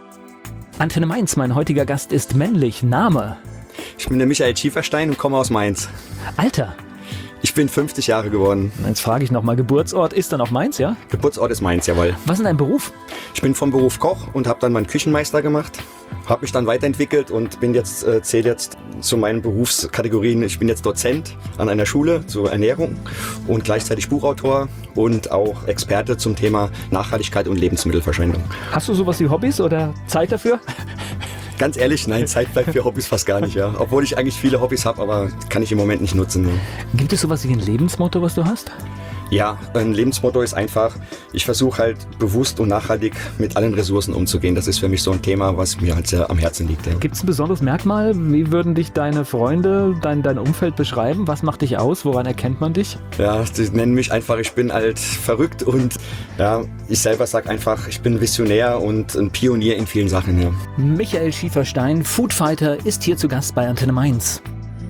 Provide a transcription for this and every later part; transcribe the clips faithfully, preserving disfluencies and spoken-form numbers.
Antenne Mainz, mein heutiger Gast ist männlich. Name? Ich bin der Michael Schieferstein und komme aus Mainz. Alter? Ich bin fünfzig Jahre geworden. Jetzt frage ich nochmal, Geburtsort ist dann auch Mainz, ja? Geburtsort ist Mainz, jawohl. Was ist dein Beruf? Ich bin vom Beruf Koch und habe dann meinen Küchenmeister gemacht. Habe mich dann weiterentwickelt und bin jetzt, äh, zähle jetzt zu meinen Berufskategorien. Ich bin jetzt Dozent an einer Schule zur Ernährung und gleichzeitig Buchautor und auch Experte zum Thema Nachhaltigkeit und Lebensmittelverschwendung. Hast du sowas wie Hobbys oder Zeit dafür? Ganz ehrlich, nein, Zeit bleibt für Hobbys fast gar nicht, ja. Obwohl ich eigentlich viele Hobbys habe, aber kann ich im Moment nicht nutzen. Ne. Gibt es sowas wie ein Lebensmotto, was du hast? Ja, ein Lebensmotto ist einfach, ich versuche halt bewusst und nachhaltig mit allen Ressourcen umzugehen. Das ist für mich so ein Thema, was mir halt sehr am Herzen liegt. Ja. Gibt es ein besonderes Merkmal? Wie würden dich deine Freunde, dein, dein Umfeld beschreiben? Was macht dich aus? Woran erkennt man dich? Ja, die nennen mich einfach, ich bin halt verrückt und ja, ich selber sage einfach, ich bin Visionär und ein Pionier in vielen Sachen. Ja. Michael Schieferstein, Foodfighter, ist hier zu Gast bei Antenne Mainz.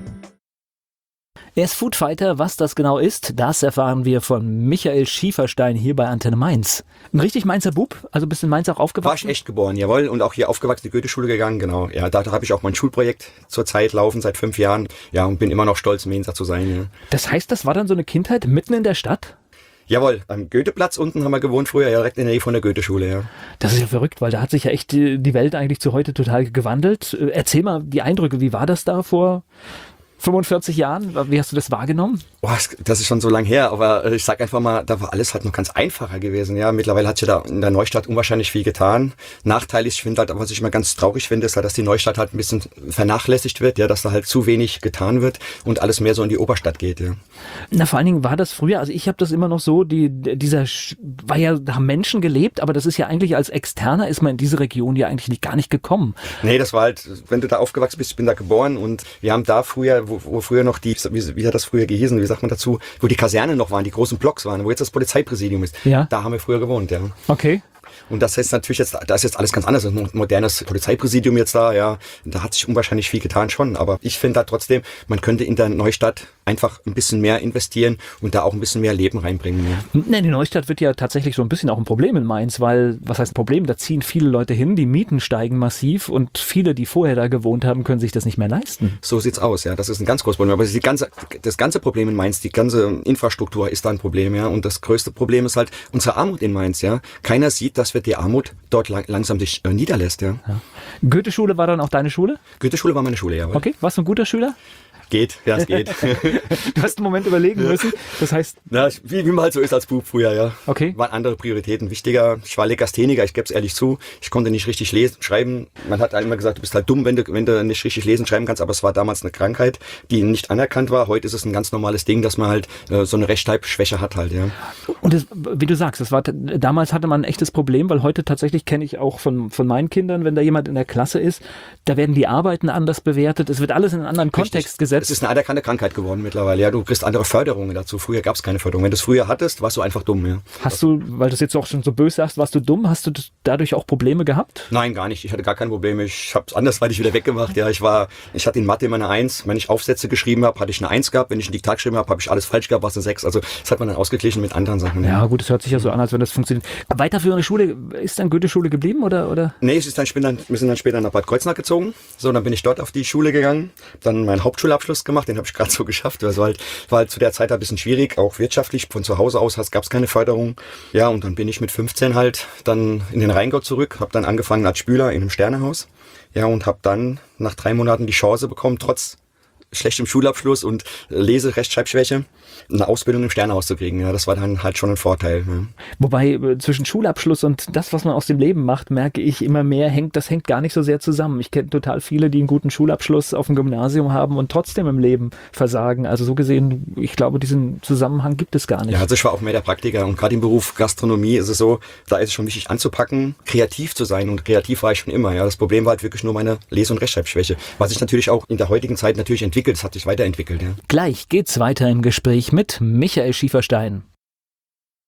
Er ist Foodfighter, was das genau ist, das erfahren wir von Michael Schieferstein hier bei Antenne Mainz. Ein richtig Mainzer Bub, also bist du in Mainz auch aufgewachsen? War ich echt geboren, jawohl, und auch hier aufgewachsen, die Goethe-Schule gegangen, genau. Ja, da habe ich auch mein Schulprojekt zurzeit laufen, seit fünf Jahren, ja, und bin immer noch stolz, Mainzer zu sein. Ja. Das heißt, das war dann so eine Kindheit mitten in der Stadt? Jawohl, am Goetheplatz unten haben wir gewohnt früher, ja, direkt in der Nähe von der Goethe-Schule, ja. Das ist ja verrückt, weil da hat sich ja echt die, die Welt eigentlich zu heute total gewandelt. Erzähl mal die Eindrücke, wie war das da vor fünfundvierzig Jahren? Wie hast du das wahrgenommen? Oh, das ist schon so lang her, aber ich sag einfach mal, da war alles halt noch ganz einfacher gewesen. Ja, mittlerweile hat sich da in der Neustadt unwahrscheinlich viel getan. Nachteilig, ich finde halt, was ich immer ganz traurig finde, ist halt, dass die Neustadt halt ein bisschen vernachlässigt wird, ja, dass da halt zu wenig getan wird und alles mehr so in die Oberstadt geht, ja. Na, vor allen Dingen war das früher, also ich habe das immer noch so, die, dieser, war ja, da haben Menschen gelebt, aber das ist ja eigentlich als Externer ist man in diese Region ja eigentlich nicht, gar nicht gekommen. Nee, das war halt, wenn du da aufgewachsen bist, ich bin da geboren und wir haben da früher, wo, wo früher noch die, wie, wie hat das früher gehießen, wie sagt man dazu, wo die Kasernen noch waren, die großen Blocks waren, wo jetzt das Polizeipräsidium ist. Ja. Da haben wir früher gewohnt, ja. Okay. Und das ist natürlich jetzt, da ist jetzt alles ganz anders. Das ist ein modernes Polizeipräsidium jetzt da, ja. Da hat sich unwahrscheinlich viel getan schon. Aber ich finde da trotzdem, man könnte in der Neustadt einfach ein bisschen mehr investieren und da auch ein bisschen mehr Leben reinbringen. Ja. Nee, die Neustadt wird ja tatsächlich so ein bisschen auch ein Problem in Mainz, weil, was heißt ein Problem? Da ziehen viele Leute hin, die Mieten steigen massiv und viele, die vorher da gewohnt haben, können sich das nicht mehr leisten. So sieht's aus, ja. Das ist ein ganz großes Problem. Aber die ganze, das ganze Problem in Mainz, die ganze Infrastruktur ist da ein Problem, ja. Und das größte Problem ist halt unsere Armut in Mainz, ja. Keiner sieht, dass wir die Armut dort lang, langsam sich äh, niederlässt, ja. ja. Goethe-Schule war dann auch deine Schule? Goethe-Schule war meine Schule, ja. Okay, warst du ein guter Schüler? Geht, ja, es geht. Du hast einen Moment überlegen müssen, das heißt... Na, wie, wie man halt so ist als Bub früher, ja. Okay. Waren andere Prioritäten wichtiger. Ich war Legastheniker, ich gebe es ehrlich zu. Ich konnte nicht richtig lesen, schreiben. Man hat immer gesagt, du bist halt dumm, wenn du, wenn du nicht richtig lesen, schreiben kannst. Aber es war damals eine Krankheit, die nicht anerkannt war. Heute ist es ein ganz normales Ding, dass man halt äh, so eine Rechtschreibschwäche hat halt, ja. Und das, wie du sagst, das war, damals hatte man ein echtes Problem, weil heute tatsächlich kenne ich auch von, von meinen Kindern, wenn da jemand in der Klasse ist, da werden die Arbeiten anders bewertet. Es wird alles in einen anderen richtig. Kontext gesetzt. Es ist eine anerkannte Krankheit geworden mittlerweile. Ja, du kriegst andere Förderungen dazu. Früher gab es keine Förderung. Wenn du es früher hattest, warst du einfach dumm. Ja. Hast du, weil du es jetzt auch schon so böse sagst, warst du dumm? Hast du dadurch auch Probleme gehabt? Nein, gar nicht. Ich hatte gar keine Probleme. Ich habe es andersweitig wieder weggemacht. Ja, ich war, ich hatte in Mathe immer eine Eins. Wenn ich Aufsätze geschrieben habe, hatte ich eine Eins gehabt. Wenn ich ein Diktat geschrieben habe, habe ich alles falsch gehabt, war es eine Sechs. Also das hat man dann ausgeglichen mit anderen Sachen. Ja, ja gut, es hört sich ja so an, als wenn das funktioniert. Weiterführende Schule, ist dann Goethe-Schule geblieben oder? oder? Nee, es ist dann, ich bin dann, wir sind dann später nach Bad Kreuznach gezogen. So, dann bin ich dort auf die Schule gegangen, dann meinen Hauptschulabschluss gemacht, den habe ich gerade so geschafft. Also halt, war halt zu der Zeit ein bisschen schwierig, auch wirtschaftlich. Von zu Hause aus gab es keine Förderung. Ja, und dann bin ich mit fünfzehn halt dann in den Rheingau zurück, habe dann angefangen als Spüler in einem Sternehaus. Ja, und habe dann nach drei Monaten die Chance bekommen, trotz schlechtem Schulabschluss und Lese-, Rechtschreibschwäche, eine Ausbildung im Sternehaus zu kriegen. Ja, das war dann halt schon ein Vorteil. Ja. Wobei äh, zwischen Schulabschluss und das, was man aus dem Leben macht, merke ich immer mehr, hängt, das hängt gar nicht so sehr zusammen. Ich kenne total viele, die einen guten Schulabschluss auf dem Gymnasium haben und trotzdem im Leben versagen. Also so gesehen, ich glaube, diesen Zusammenhang gibt es gar nicht. Ja, also ich war auch mehr der Praktiker und gerade im Beruf Gastronomie ist es so, da ist es schon wichtig anzupacken, kreativ zu sein und kreativ war ich schon immer. Ja, das Problem war halt wirklich nur meine Lese- und Rechtschreibschwäche, was sich natürlich auch in der heutigen Zeit natürlich entwickelt. Das hat sich weiterentwickelt. Ja. Gleich geht's weiter im Gespräch mit Michael Schieferstein.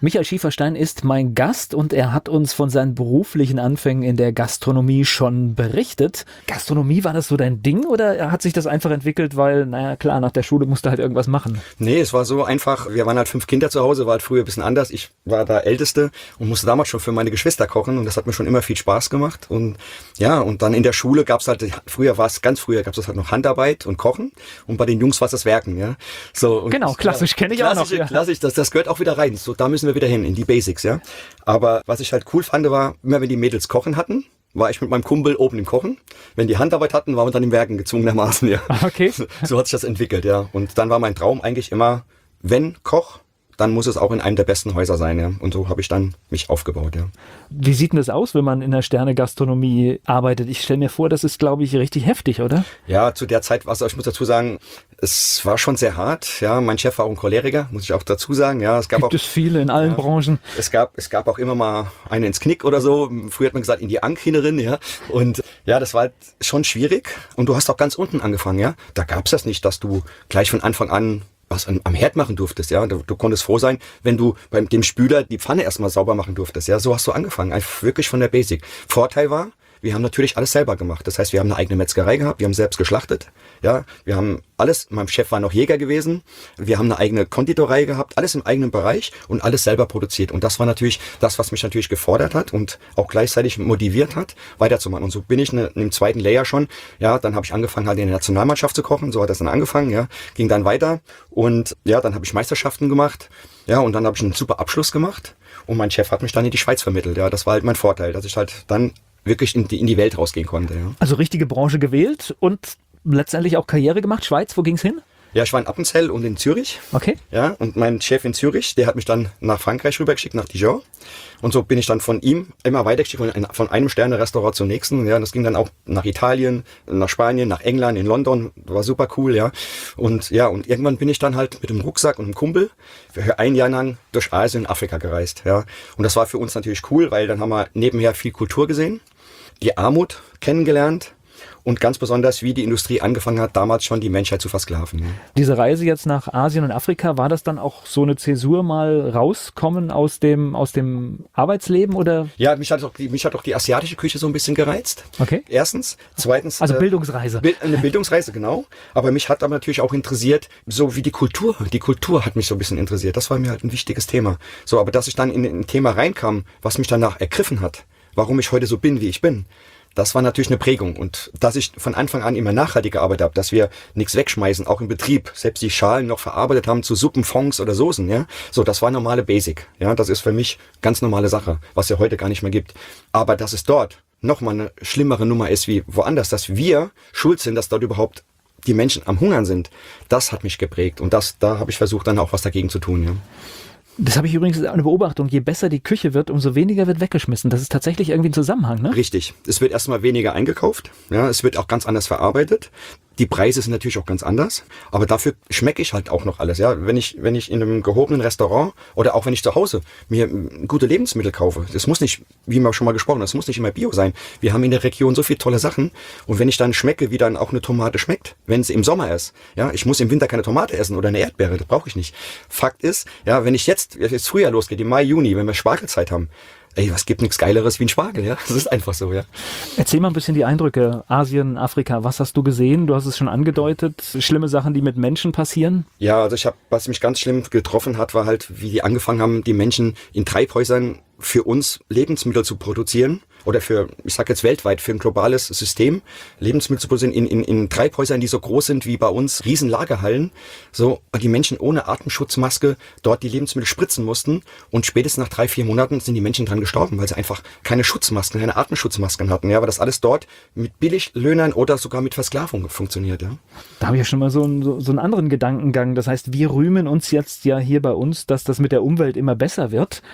Michael Schieferstein ist mein Gast und er hat uns von seinen beruflichen Anfängen in der Gastronomie schon berichtet. Gastronomie, war das so dein Ding oder hat sich das einfach entwickelt, weil, naja klar, nach der Schule musste halt irgendwas machen? Nee, es war so einfach, wir waren halt fünf Kinder zu Hause, war halt früher ein bisschen anders. Ich war der Älteste und musste damals schon für meine Geschwister kochen und das hat mir schon immer viel Spaß gemacht. Und ja, und dann in der Schule gab es halt, früher war es, ganz früher gab es halt noch Handarbeit und Kochen und bei den Jungs war es das Werken. Ja. So, und genau, klassisch, kenne ich auch noch. Ja. Klassisch, das, das gehört auch wieder rein. So, da müssen wir wieder hin, in die Basics, ja. Aber was ich halt cool fand, war, immer wenn die Mädels kochen hatten, war ich mit meinem Kumpel oben im Kochen. Wenn die Handarbeit hatten, waren wir dann im Werken gezwungenermaßen, ja. Okay. So, so hat sich das entwickelt, ja. Und dann war mein Traum eigentlich immer, wenn Koch, dann muss es auch in einem der besten Häuser sein, ja. Und so habe ich dann mich aufgebaut, ja. Wie sieht denn das aus, wenn man in der Sterne-Gastronomie arbeitet? Ich stelle mir vor, das ist, glaube ich, richtig heftig, oder? Ja, zu der Zeit, also ich muss dazu sagen, es war schon sehr hart, ja. Mein Chef war auch ein Choleriker, muss ich auch dazu sagen, ja. Es gab Gibt auch, es viele in allen ja, Branchen. Es gab, es gab auch immer mal einen ins Knick oder so. Früher hat man gesagt, in die Ankhinerin, ja. Und ja, das war halt schon schwierig. Und du hast auch ganz unten angefangen, ja. Da gab es das nicht, dass du gleich von Anfang an was am Herd machen durftest, ja. Du, du konntest froh sein, wenn du beim dem Spüler die Pfanne erstmal sauber machen durftest, ja. So hast du angefangen, einfach wirklich von der Basic. Vorteil war, wir haben natürlich alles selber gemacht. Das heißt, wir haben eine eigene Metzgerei gehabt, wir haben selbst geschlachtet, ja. Wir haben alles, mein Chef war noch Jäger gewesen, wir haben eine eigene Konditorei gehabt, alles im eigenen Bereich und alles selber produziert. Und das war natürlich das, was mich natürlich gefordert hat und auch gleichzeitig motiviert hat, weiterzumachen. Und so bin ich ne, im zweiten Layer schon, ja, dann habe ich angefangen halt in der Nationalmannschaft zu kochen, so hat das dann angefangen, ja, ging dann weiter und ja, dann habe ich Meisterschaften gemacht, ja, und dann habe ich einen super Abschluss gemacht und mein Chef hat mich dann in die Schweiz vermittelt, ja, das war halt mein Vorteil, dass ich halt dann wirklich in die, in die Welt rausgehen konnte, ja. Also richtige Branche gewählt und letztendlich auch Karriere gemacht. Schweiz, wo ging's hin? Ja, ich war in Appenzell und in Zürich. Okay. Ja, und mein Chef in Zürich, der hat mich dann nach Frankreich rübergeschickt, nach Dijon. Und so bin ich dann von ihm immer weitergeschickt, von einem Sterne-Restaurant zum nächsten. Ja, das ging dann auch nach Italien, nach Spanien, nach England, in London. War super cool, ja. Und ja, und irgendwann bin ich dann halt mit dem Rucksack und einem Kumpel für ein Jahr lang durch Asien und Afrika gereist, ja. Und das war für uns natürlich cool, weil dann haben wir nebenher viel Kultur gesehen, die Armut kennengelernt. Und ganz besonders, wie die Industrie angefangen hat, damals schon die Menschheit zu versklaven. Diese Reise jetzt nach Asien und Afrika, war das dann auch so eine Zäsur, mal rauskommen aus dem, aus dem Arbeitsleben, oder? Ja, mich hat auch die, mich hat auch die asiatische Küche so ein bisschen gereizt. Okay. Erstens. Zweitens. Also Bildungsreise. Äh, eine Bildungsreise, genau. Aber mich hat aber natürlich auch interessiert, so wie die Kultur. Die Kultur hat mich so ein bisschen interessiert. Das war mir halt ein wichtiges Thema. So, aber dass ich dann in ein Thema reinkam, was mich danach ergriffen hat, warum ich heute so bin, wie ich bin, das war natürlich eine Prägung. Und dass ich von Anfang an immer nachhaltig gearbeitet habe, dass wir nichts wegschmeißen, auch im Betrieb, selbst die Schalen noch verarbeitet haben zu Suppen, Fonds oder Soßen, ja. So, das war normale Basic. Ja, das ist für mich ganz normale Sache, was ja heute gar nicht mehr gibt. Aber dass es dort nochmal eine schlimmere Nummer ist wie woanders, dass wir schuld sind, dass dort überhaupt die Menschen am Hungern sind, das hat mich geprägt. Und das, da habe ich versucht, dann auch was dagegen zu tun, ja. Das habe ich übrigens eine Beobachtung. Je besser die Küche wird, umso weniger wird weggeschmissen. Das ist tatsächlich irgendwie ein Zusammenhang, ne? Richtig. Es wird erstmal weniger eingekauft. Ja, es wird auch ganz anders verarbeitet. Die Preise sind natürlich auch ganz anders, aber dafür schmecke ich halt auch noch alles. Ja, wenn ich wenn ich in einem gehobenen Restaurant oder auch wenn ich zu Hause mir gute Lebensmittel kaufe, das muss nicht, wie wir schon mal gesprochen haben, das muss nicht immer Bio sein. Wir haben in der Region so viele tolle Sachen und wenn ich dann schmecke, wie dann auch eine Tomate schmeckt, wenn sie im Sommer ist, ja, ich muss im Winter keine Tomate essen oder eine Erdbeere, das brauche ich nicht. Fakt ist, ja, wenn ich jetzt jetzt Frühjahr losgeht, im Mai, Juni, wenn wir Spargelzeit haben, ey, was gibt nichts Geileres wie ein Spargel, ja? Das ist einfach so, ja. Erzähl mal ein bisschen die Eindrücke. Asien, Afrika, was hast du gesehen? Du hast es schon angedeutet. Schlimme Sachen, die mit Menschen passieren? Ja, also ich habe, was mich ganz schlimm getroffen hat, war halt, wie die angefangen haben, die Menschen in Treibhäusern für uns Lebensmittel zu produzieren. Oder für, ich sag jetzt weltweit, für ein globales System, Lebensmittel zu produzieren in, in, in Treibhäusern, die so groß sind wie bei uns, Riesenlagerhallen, so, und die Menschen ohne Atemschutzmaske dort die Lebensmittel spritzen mussten und spätestens nach drei, vier Monaten sind die Menschen dran gestorben, weil sie einfach keine Schutzmasken, keine Atemschutzmasken hatten, ja, weil das alles dort mit Billiglöhnern oder sogar mit Versklavung funktioniert, ja. Da habe ich ja schon mal so einen, so, so einen anderen Gedankengang, das heißt, wir rühmen uns jetzt ja hier bei uns, dass das mit der Umwelt immer besser wird.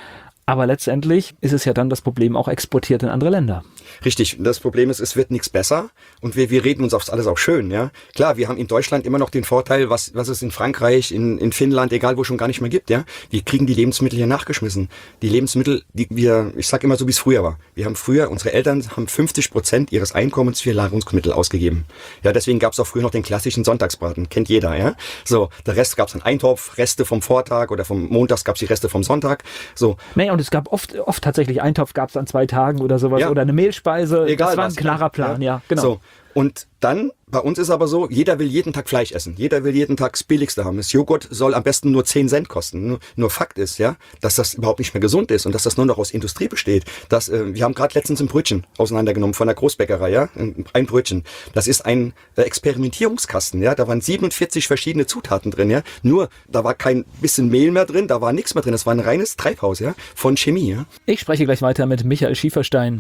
Aber letztendlich ist es ja dann das Problem auch exportiert in andere Länder. Richtig. Das Problem ist, es wird nichts besser und wir, wir reden uns aufs alles auch schön. Ja, klar, wir haben in Deutschland immer noch den Vorteil, was, was es in Frankreich, in, in Finnland, egal wo schon gar nicht mehr gibt. Ja, wir kriegen die Lebensmittel hier nachgeschmissen. Die Lebensmittel, die wir, ich sag immer so, wie es früher war. Wir haben früher, unsere Eltern haben fünfzig Prozent ihres Einkommens für Nahrungsmittel ausgegeben. Ja, deswegen gab es auch früher noch den klassischen Sonntagsbraten. Kennt jeder, ja. So, der Rest gab es einen Eintopf, Reste vom Vortag oder vom Montags gab es die Reste vom Sonntag. So. Naja, und es gab oft, oft tatsächlich Eintopf gab es an zwei Tagen oder sowas Ja. oder eine Mehlspeise. Egal das war ein was. klarer Plan, ja, genau. So. Und dann, bei uns ist aber so, jeder will jeden Tag Fleisch essen. Jeder will jeden Tag das Billigste haben. Das Joghurt soll am besten nur zehn Cent kosten. Nur, nur Fakt ist, ja, dass das überhaupt nicht mehr gesund ist und dass das nur noch aus Industrie besteht. Das, äh, wir haben gerade letztens ein Brötchen auseinandergenommen von der Großbäckerei, ja, ein, ein Brötchen. Das ist ein äh, Experimentierungskasten, ja. Da waren siebenundvierzig verschiedene Zutaten drin, ja. Nur, da war kein bisschen Mehl mehr drin, da war nichts mehr drin. Das war ein reines Treibhaus, ja, von Chemie, ja. Ich spreche gleich weiter mit Michael Schieferstein.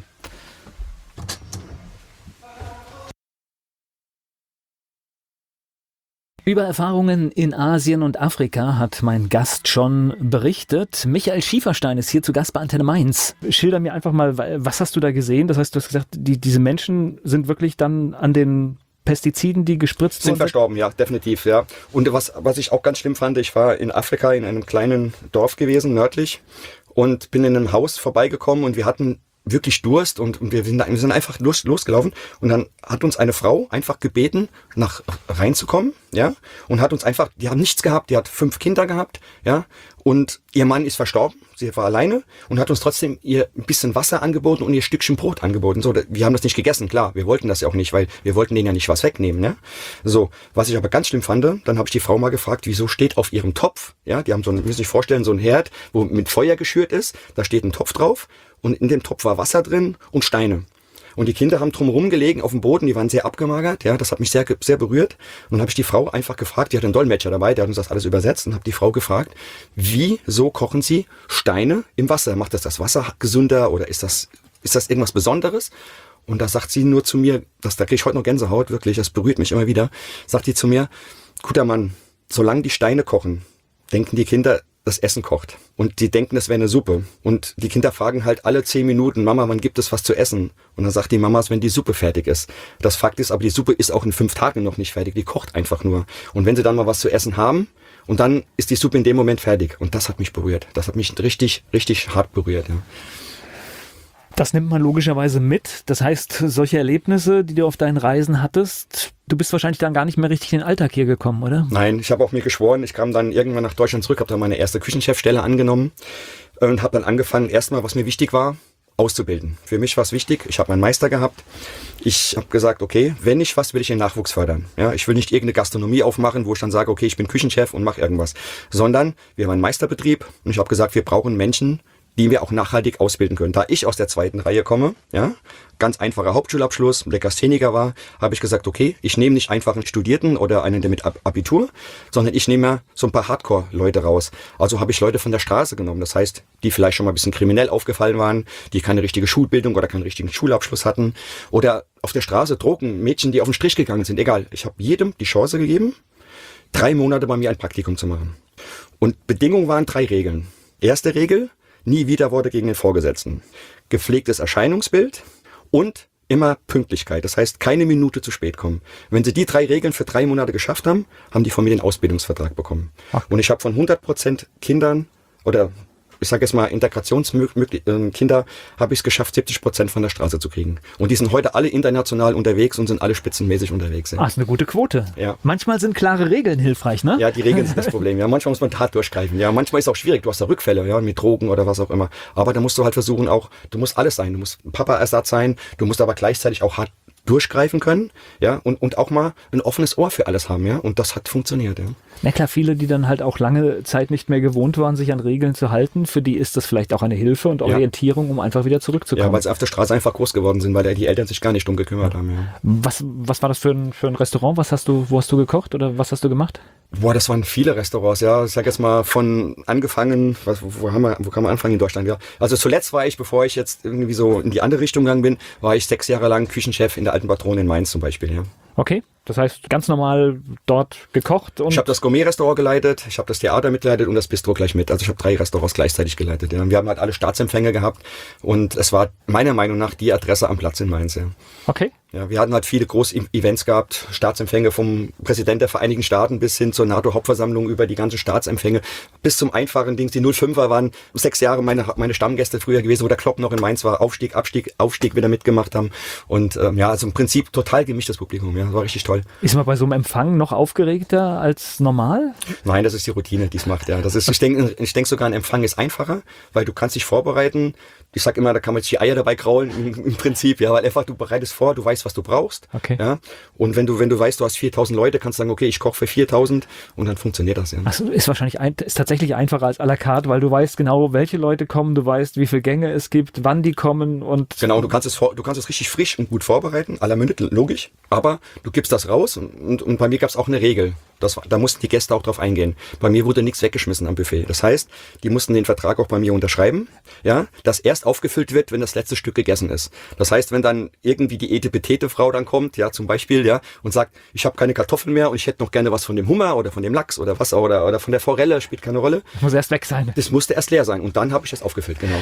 Über Erfahrungen in Asien und Afrika hat mein Gast schon berichtet. Michael Schieferstein ist hier zu Gast bei Antenne Mainz. Schilder mir einfach mal, was hast du da gesehen? Das heißt, du hast gesagt, die, diese Menschen sind wirklich dann an den Pestiziden, die gespritzt Sind wurden? verstorben, ja, definitiv, ja. Und was, was ich auch ganz schlimm fand, ich war in Afrika in einem kleinen Dorf gewesen, nördlich, und bin in einem Haus vorbeigekommen und wir hatten wirklich Durst und, und wir, sind, wir sind einfach los, losgelaufen und dann hat uns eine Frau einfach gebeten, nach reinzukommen, ja, und hat uns einfach, die haben nichts gehabt, die hat fünf Kinder gehabt, ja, und ihr Mann ist verstorben, sie war alleine und hat uns trotzdem ihr ein bisschen Wasser angeboten und ihr Stückchen Brot angeboten. So, wir haben das nicht gegessen, klar, wir wollten das ja auch nicht, weil wir wollten denen ja nicht was wegnehmen, ne? So, was ich aber ganz schlimm fand, dann habe ich die Frau mal gefragt, wieso steht auf ihrem Topf, ja, die haben so, ein, müssen sich vorstellen, so ein Herd, wo mit Feuer geschürt ist, da steht ein Topf drauf und in dem Topf war Wasser drin und Steine. Und die Kinder haben drumherum gelegen auf dem Boden, die waren sehr abgemagert, ja, das hat mich sehr, sehr berührt. Und dann habe ich die Frau einfach gefragt, die hat einen Dolmetscher dabei, der hat uns das alles übersetzt und habe die Frau gefragt, wieso kochen sie Steine im Wasser? Macht das das Wasser gesünder oder ist das, ist das irgendwas Besonderes? Und da sagt sie nur zu mir, das, da kriege ich heute noch Gänsehaut, wirklich, das berührt mich immer wieder, sagt die zu mir, guter Mann, solange die Steine kochen, denken die Kinder, das Essen kocht. Und die denken, es wäre eine Suppe. Und die Kinder fragen halt alle zehn Minuten, Mama, wann gibt es was zu essen? Und dann sagt die Mama, wenn die Suppe fertig ist. Das Fakt ist, aber die Suppe ist auch in fünf Tagen noch nicht fertig. Die kocht einfach nur. Und wenn sie dann mal was zu essen haben, und dann ist die Suppe in dem Moment fertig. Und das hat mich berührt. Das hat mich richtig, richtig hart berührt. Ja. Das nimmt man logischerweise mit. Das heißt, solche Erlebnisse, die du auf deinen Reisen hattest, du bist wahrscheinlich dann gar nicht mehr richtig in den Alltag hier gekommen, oder? Nein, ich habe auch mir geschworen, ich kam dann irgendwann nach Deutschland zurück, habe dann meine erste Küchenchefstelle angenommen und habe dann angefangen, erstmal, was mir wichtig war, auszubilden. Für mich war es wichtig, ich habe meinen Meister gehabt. Ich habe gesagt, okay, wenn ich was, will ich den Nachwuchs fördern. Ja, ich will nicht irgendeine Gastronomie aufmachen, wo ich dann sage, okay, ich bin Küchenchef und mache irgendwas. Sondern wir haben einen Meisterbetrieb und ich habe gesagt, wir brauchen Menschen, die wir auch nachhaltig ausbilden können. Da ich aus der zweiten Reihe komme, ja, ganz einfacher Hauptschulabschluss, Legastheniker war, habe ich gesagt, okay, ich nehme nicht einfach einen Studierten oder einen der mit Abitur, sondern ich nehme so ein paar Hardcore-Leute raus. Also habe ich Leute von der Straße genommen, das heißt, die vielleicht schon mal ein bisschen kriminell aufgefallen waren, die keine richtige Schulbildung oder keinen richtigen Schulabschluss hatten oder auf der Straße Drogen, Mädchen, die auf den Strich gegangen sind, egal. Ich habe jedem die Chance gegeben, drei Monate bei mir ein Praktikum zu machen. Und Bedingungen waren drei Regeln. Erste Regel, nie wieder Worte gegen den Vorgesetzten. Gepflegtes Erscheinungsbild und immer Pünktlichkeit. Das heißt, keine Minute zu spät kommen. Wenn sie die drei Regeln für drei Monate geschafft haben, haben die von mir den Ausbildungsvertrag bekommen. Ach. Und ich habe von hundert Prozent Kindern oder ich sage jetzt mal Integrationskinder, habe ich es geschafft, siebzig Prozent von der Straße zu kriegen. Und die sind heute alle international unterwegs und sind alle spitzenmäßig unterwegs. Ja. Ah, ist eine gute Quote. Ja. Manchmal sind klare Regeln hilfreich, ne? Ja, die Regeln sind das Problem. Ja, manchmal muss man hart durchgreifen. Ja, manchmal ist es auch schwierig. Du hast da Rückfälle, ja, mit Drogen oder was auch immer. Aber da musst du halt versuchen auch, du musst alles sein. Du musst Papa-Ersatz sein. Du musst aber gleichzeitig auch hart durchgreifen können, ja, und, und auch mal ein offenes Ohr für alles haben, ja, und das hat funktioniert, ja. Na klar, viele, die dann halt auch lange Zeit nicht mehr gewohnt waren, sich an Regeln zu halten, für die ist das vielleicht auch eine Hilfe und Orientierung, ja, um einfach wieder zurückzukommen. Ja, weil sie auf der Straße einfach groß geworden sind, weil die Eltern sich gar nicht drum gekümmert haben, ja. Was, was war das für ein, für ein Restaurant? Was hast du, wo hast du gekocht oder was hast du gemacht? Boah, das waren viele Restaurants, ja. Ich sag jetzt mal von angefangen, was, wo, wo haben wir, wo kann man anfangen in Deutschland, ja. Also zuletzt war ich, bevor ich jetzt irgendwie so in die andere Richtung gegangen bin, war ich sechs Jahre lang Küchenchef in der Alten Patrone in Mainz zum Beispiel, ja. Okay, das heißt ganz normal dort gekocht und... Ich habe das Gourmet-Restaurant geleitet, ich habe das Theater mitgeleitet und das Bistro gleich mit. Also ich habe drei Restaurants gleichzeitig geleitet. Ja. Wir haben halt alle Staatsempfänge gehabt und es war meiner Meinung nach die Adresse am Platz in Mainz. Ja. Okay. Ja, wir hatten halt viele große Events gehabt, Staatsempfänge vom Präsident der Vereinigten Staaten bis hin zur NATO-Hauptversammlung über die ganzen Staatsempfänge, bis zum einfachen Dings. Die null fünfer waren sechs Jahre meine, meine Stammgäste früher gewesen, wo der Klopp noch in Mainz war, Aufstieg, Abstieg, Aufstieg wieder mitgemacht haben. Und ähm, ja, also im Prinzip total gemischtes Publikum, ja, das war richtig toll. Ist man bei so einem Empfang noch aufgeregter als normal? Nein, das ist die Routine, die es macht, ja. Das ist, ich denke ich denk sogar, ein Empfang ist einfacher, weil du kannst dich vorbereiten. Ich sag immer, da kann man sich die Eier dabei kraulen, im, im Prinzip, ja, weil einfach du bereitest vor, du weißt, was du brauchst. Okay. Ja. Und wenn du, wenn du weißt, du hast viertausend Leute, kannst du sagen, okay, ich koche für viertausend und dann funktioniert das, ja. Also ist wahrscheinlich ein, ist tatsächlich einfacher als à la carte, weil du weißt genau, welche Leute kommen, du weißt, wie viele Gänge es gibt, wann die kommen und... Genau, du kannst es, vor, du kannst es richtig frisch und gut vorbereiten, à la Minute, logisch, aber du gibst das raus und, und, und bei mir gab es auch eine Regel. Das, da mussten die Gäste auch drauf eingehen. Bei mir wurde nichts weggeschmissen am Buffet. Das heißt, die mussten den Vertrag auch bei mir unterschreiben, ja, dass erst aufgefüllt wird, wenn das letzte Stück gegessen ist. Das heißt, wenn dann irgendwie die etepetete Frau dann kommt, ja, zum Beispiel, ja, und sagt, ich habe keine Kartoffeln mehr und ich hätte noch gerne was von dem Hummer oder von dem Lachs oder was oder, oder von der Forelle, spielt keine Rolle. Das muss erst weg sein. Das musste erst leer sein und dann habe ich das aufgefüllt, genau.